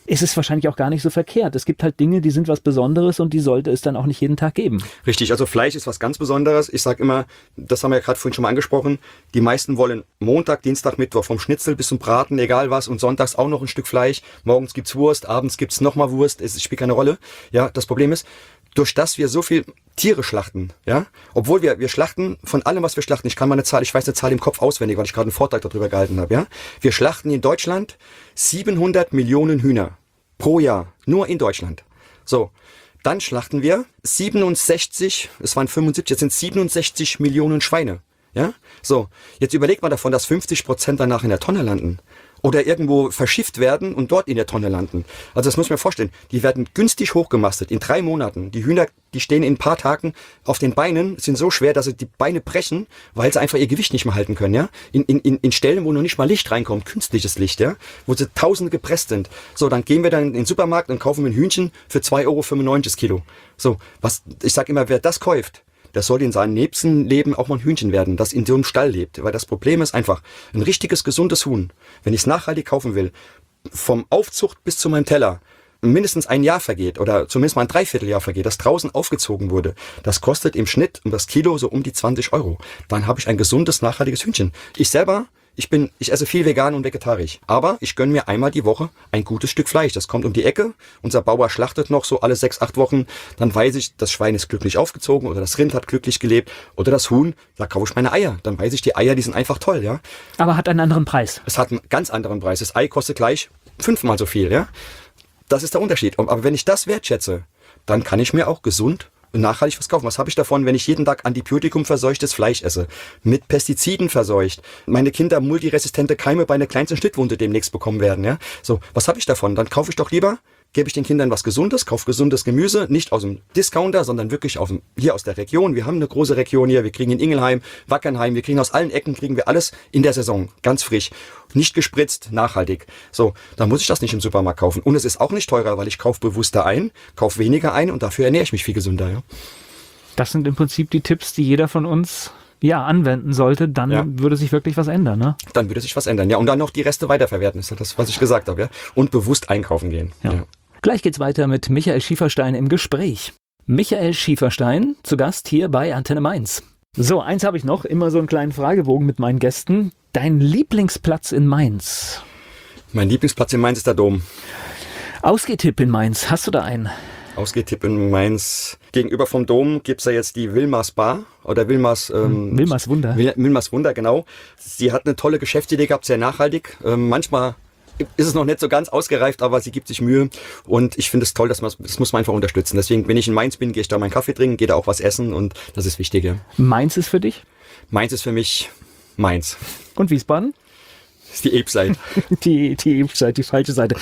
ist es wahrscheinlich auch gar nicht so verkehrt. Es gibt halt Dinge, die sind was Besonderes und die sollte es dann auch nicht jeden Tag geben. Richtig, also Fleisch ist was ganz Besonderes. Ich sage immer, das haben wir ja gerade vorhin schon mal angesprochen, die meisten wollen Montag, Dienstag, Mittwoch vom Schnitzel bis zum Braten, egal was, und sonntags auch noch ein Stück Fleisch. Morgens gibt's Wurst, abends gibt's nochmal Wurst, es spielt keine Rolle. Ja, das Problem ist, durch das wir so viel Tiere schlachten, ja, obwohl wir wir schlachten von allem, was wir schlachten. Ich kann mal eine Zahl, ich weiß eine Zahl im Kopf auswendig, weil ich gerade einen Vortrag darüber gehalten habe, ja. Wir schlachten in Deutschland siebenhundert Millionen Hühner pro Jahr, nur in Deutschland. So, dann schlachten wir siebenundsechzig, es waren fünfundsiebzig, jetzt sind siebenundsechzig Millionen Schweine, ja. So, jetzt überlegt mal davon, dass fünfzig Prozent danach in der Tonne landen. Oder irgendwo verschifft werden und dort in der Tonne landen. Also das muss man vorstellen. Die werden günstig hochgemastet in drei Monaten. Die Hühner, die stehen in ein paar Tagen auf den Beinen, sind so schwer, dass sie die Beine brechen, weil sie einfach ihr Gewicht nicht mehr halten können. Ja, in, in, in Stellen, wo noch nicht mal Licht reinkommt, künstliches Licht, ja, wo sie tausende gepresst sind. So, dann gehen wir dann in den Supermarkt und kaufen ein Hühnchen für zwei Euro fünfundneunzig das Kilo. So, was ich sage immer, wer das kauft, das soll in seinem nächsten Leben auch mal ein Hühnchen werden, das in so einem Stall lebt. Weil das Problem ist einfach, ein richtiges, gesundes Huhn, wenn ich es nachhaltig kaufen will, vom Aufzucht bis zu meinem Teller, mindestens ein Jahr vergeht oder zumindest mal ein Dreivierteljahr vergeht, das draußen aufgezogen wurde, das kostet im Schnitt um das Kilo so um die zwanzig Euro. Dann habe ich ein gesundes, nachhaltiges Hühnchen. Ich selber... Ich bin, ich esse viel vegan und vegetarisch, aber ich gönne mir einmal die Woche ein gutes Stück Fleisch. Das kommt um die Ecke. Unser Bauer schlachtet noch so alle sechs, acht Wochen. Dann weiß ich, das Schwein ist glücklich aufgezogen oder das Rind hat glücklich gelebt oder das Huhn. Da kaufe ich meine Eier. Dann weiß ich, die Eier, die sind einfach toll, ja. Aber hat einen anderen Preis. Es hat einen ganz anderen Preis. Das Ei kostet gleich fünfmal so viel, ja. Das ist der Unterschied. Aber wenn ich das wertschätze, dann kann ich mir auch gesund nachhaltig was kaufen. Was habe ich davon, wenn ich jeden Tag Antibiotikum verseuchtes Fleisch esse? Mit Pestiziden verseucht. Meine Kinder multiresistente Keime bei einer kleinsten Schnittwunde demnächst bekommen werden, ja? So, was habe ich davon? Dann kaufe ich doch lieber, gebe ich den Kindern was Gesundes, kaufe gesundes Gemüse, nicht aus dem Discounter, sondern wirklich aus dem, hier aus der Region. Wir haben eine große Region hier, wir kriegen in Ingelheim, Wackernheim, wir kriegen aus allen Ecken, kriegen wir alles in der Saison, ganz frisch. Nicht gespritzt, nachhaltig. So, dann muss ich das nicht im Supermarkt kaufen. Und es ist auch nicht teurer, weil ich kaufe bewusster ein, kaufe weniger ein und dafür ernähre ich mich viel gesünder. Ja. Das sind im Prinzip die Tipps, die jeder von uns ja anwenden sollte. Dann ja. würde sich wirklich was ändern, ne? Dann würde sich was ändern, ja. Und dann noch die Reste weiterverwerten, ist das, was ich gesagt habe, ja. Und bewusst einkaufen gehen. Ja. Ja. Gleich geht's weiter mit Michael Schieferstein im Gespräch. Michael Schieferstein, zu Gast hier bei Antenne Mainz. So, eins habe ich noch, immer so einen kleinen Fragebogen mit meinen Gästen. Dein Lieblingsplatz in Mainz? Mein Lieblingsplatz in Mainz ist der Dom. Ausgehtipp in Mainz, hast du da einen? Ausgehtipp in Mainz. Gegenüber vom Dom gibt's ja jetzt die Wilmers Bar oder Wilmers... Ähm, Wilmers Wunder. Wil- Wilmers Wunder, genau. Sie hat eine tolle Geschäftsidee gehabt, sehr nachhaltig. Ähm, manchmal ist es noch nicht so ganz ausgereift, aber sie gibt sich Mühe. Und ich finde es toll, dass man das muss man einfach unterstützen. Deswegen, wenn ich in Mainz bin, gehe ich da meinen Kaffee trinken, gehe da auch was essen und das ist wichtig. Ja. Mainz ist für dich? Mainz ist für mich Mainz. Und Wiesbaden? Das ist die Ape-Seite. die die Ape-Seite, die falsche Seite.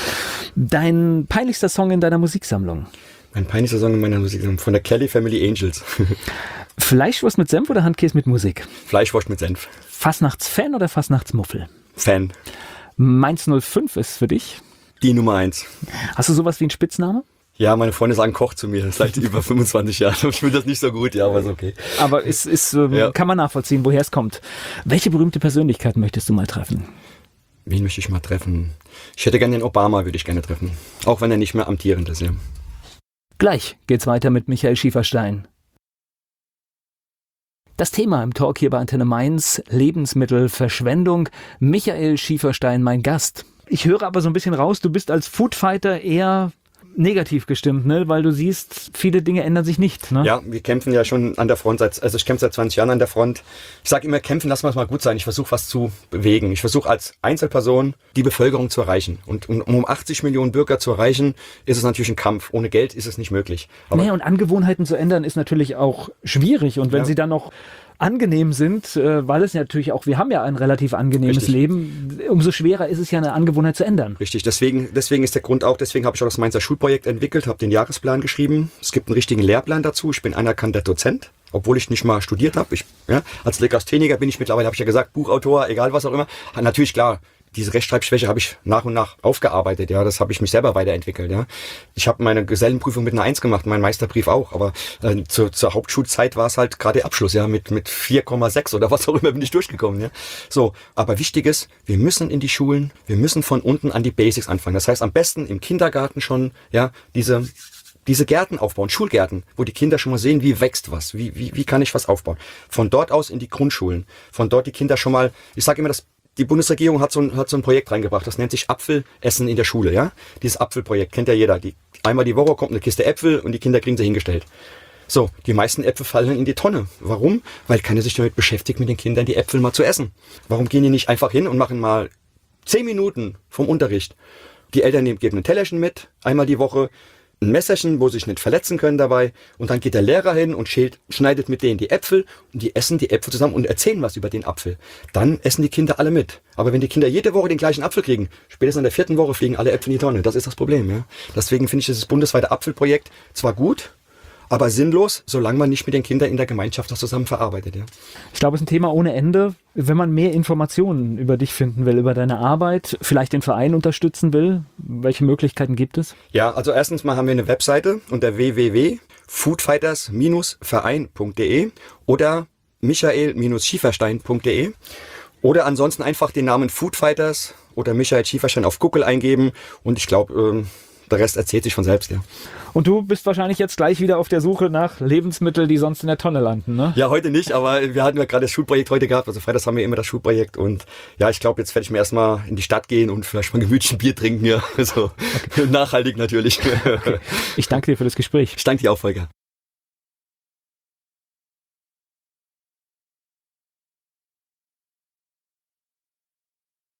Dein peinlichster Song in deiner Musiksammlung? Mein peinlichster Song in meiner Musiksammlung von der Kelly Family Angels. Fleischwurst mit Senf oder Handkäse mit Musik? Fleischwurst mit Senf. Fastnachtsfan oder Fastnachtsmuffel? Fan. Mainz null fünf ist für dich? Die Nummer eins. Hast du sowas wie einen Spitzname? Ja, meine Freunde sagen Koch zu mir seit über fünfundzwanzig Jahren. Ich finde das nicht so gut, ja, aber ist okay. Aber es ist, ähm, ja. kann man nachvollziehen, woher es kommt. Welche berühmte Persönlichkeit möchtest du mal treffen? Wen möchte ich mal treffen? Ich hätte gerne den Obama, würde ich gerne treffen. Auch wenn er nicht mehr amtierend ist, ja. Gleich geht's weiter mit Michael Schieferstein. Das Thema im Talk hier bei Antenne Mainz, Lebensmittelverschwendung. Michael Schieferstein, mein Gast. Ich höre aber so ein bisschen raus, du bist als Foodfighter eher negativ gestimmt, ne? Weil du siehst, viele Dinge ändern sich nicht. Ne? Ja, wir kämpfen ja schon an der Front, seit, also ich kämpfe seit zwanzig Jahren an der Front. Ich sage immer, kämpfen, lassen wir es mal gut sein. Ich versuche was zu bewegen. Ich versuche als Einzelperson die Bevölkerung zu erreichen. Und um, um achtzig Millionen Bürger zu erreichen, ist es natürlich ein Kampf. Ohne Geld ist es nicht möglich. Aber naja, und Angewohnheiten zu ändern ist natürlich auch schwierig. Und wenn ja. sie dann noch angenehm sind, weil es natürlich auch, wir haben ja ein relativ angenehmes Richtig. Leben, umso schwerer ist es ja, eine Angewohnheit zu ändern. Richtig, deswegen, deswegen ist der Grund auch, deswegen habe ich auch das Mainzer Schulprojekt entwickelt, habe den Jahresplan geschrieben. Es gibt einen richtigen Lehrplan dazu. Ich bin anerkannter Dozent, obwohl ich nicht mal studiert habe. Ich, ja, als Legastheniker bin ich mittlerweile, habe ich ja gesagt, Buchautor, egal was auch immer. Natürlich klar, diese Rechtschreibschwäche habe ich nach und nach aufgearbeitet, ja, das habe ich mich selber weiterentwickelt, ja. Ich habe meine Gesellenprüfung mit einer Eins gemacht, mein Meisterbrief auch, aber äh, zur, zur Hauptschulzeit war es halt gerade der Abschluss, ja, mit mit vier Komma sechs oder was auch immer bin ich durchgekommen, ja. So, aber wichtig ist, wir müssen in die Schulen, wir müssen von unten an die Basics anfangen. Das heißt, am besten im Kindergarten schon, ja, diese diese Gärten aufbauen, Schulgärten, wo die Kinder schon mal sehen, wie wächst was, wie wie wie kann ich was aufbauen. Von dort aus in die Grundschulen, von dort die Kinder schon mal, ich sage immer, das die Bundesregierung hat so ein, hat so ein Projekt reingebracht, das nennt sich Apfelessen in der Schule, ja? Dieses Apfelprojekt kennt ja jeder. Die, einmal die Woche kommt eine Kiste Äpfel und die Kinder kriegen sie hingestellt. So, die meisten Äpfel fallen in die Tonne. Warum? Weil keiner sich damit beschäftigt, mit den Kindern die Äpfel mal zu essen. Warum gehen die nicht einfach hin und machen mal zehn Minuten vom Unterricht? Die Eltern nehmen, geben ein Tellerchen mit, einmal die Woche, ein Messerchen, wo sie sich nicht verletzen können dabei, und dann geht der Lehrer hin und schält, schneidet mit denen die Äpfel und die essen die Äpfel zusammen und erzählen was über den Apfel. Dann essen die Kinder alle mit. Aber wenn die Kinder jede Woche den gleichen Apfel kriegen, spätestens in der vierten Woche fliegen alle Äpfel in die Tonne. Das ist das Problem. Ja? Deswegen finde ich dieses bundesweite Apfelprojekt zwar gut, aber sinnlos, solange man nicht mit den Kindern in der Gemeinschaft das zusammen verarbeitet. Ja. Ich glaube, es ist ein Thema ohne Ende. Wenn man mehr Informationen über dich finden will, über deine Arbeit, vielleicht den Verein unterstützen will, welche Möglichkeiten gibt es? Ja, also erstens mal haben wir eine Webseite unter w w w punkt foodfighters verein punkt d e oder michael schieferstein punkt d e oder ansonsten einfach den Namen Foodfighters oder Michael Schieferstein auf Google eingeben und ich glaube, ähm, der Rest erzählt sich von selbst, ja. Und du bist wahrscheinlich jetzt gleich wieder auf der Suche nach Lebensmitteln, die sonst in der Tonne landen, ne? Ja, heute nicht, aber wir hatten ja gerade das Schulprojekt heute gehabt. Also freitags haben wir immer das Schulprojekt und ja, ich glaube, jetzt werde ich mir erstmal in die Stadt gehen und vielleicht mal gemütlich ein Bier trinken, ja. So. Okay. Nachhaltig natürlich. Okay. Ich danke dir für das Gespräch. Ich danke dir auch, Volker.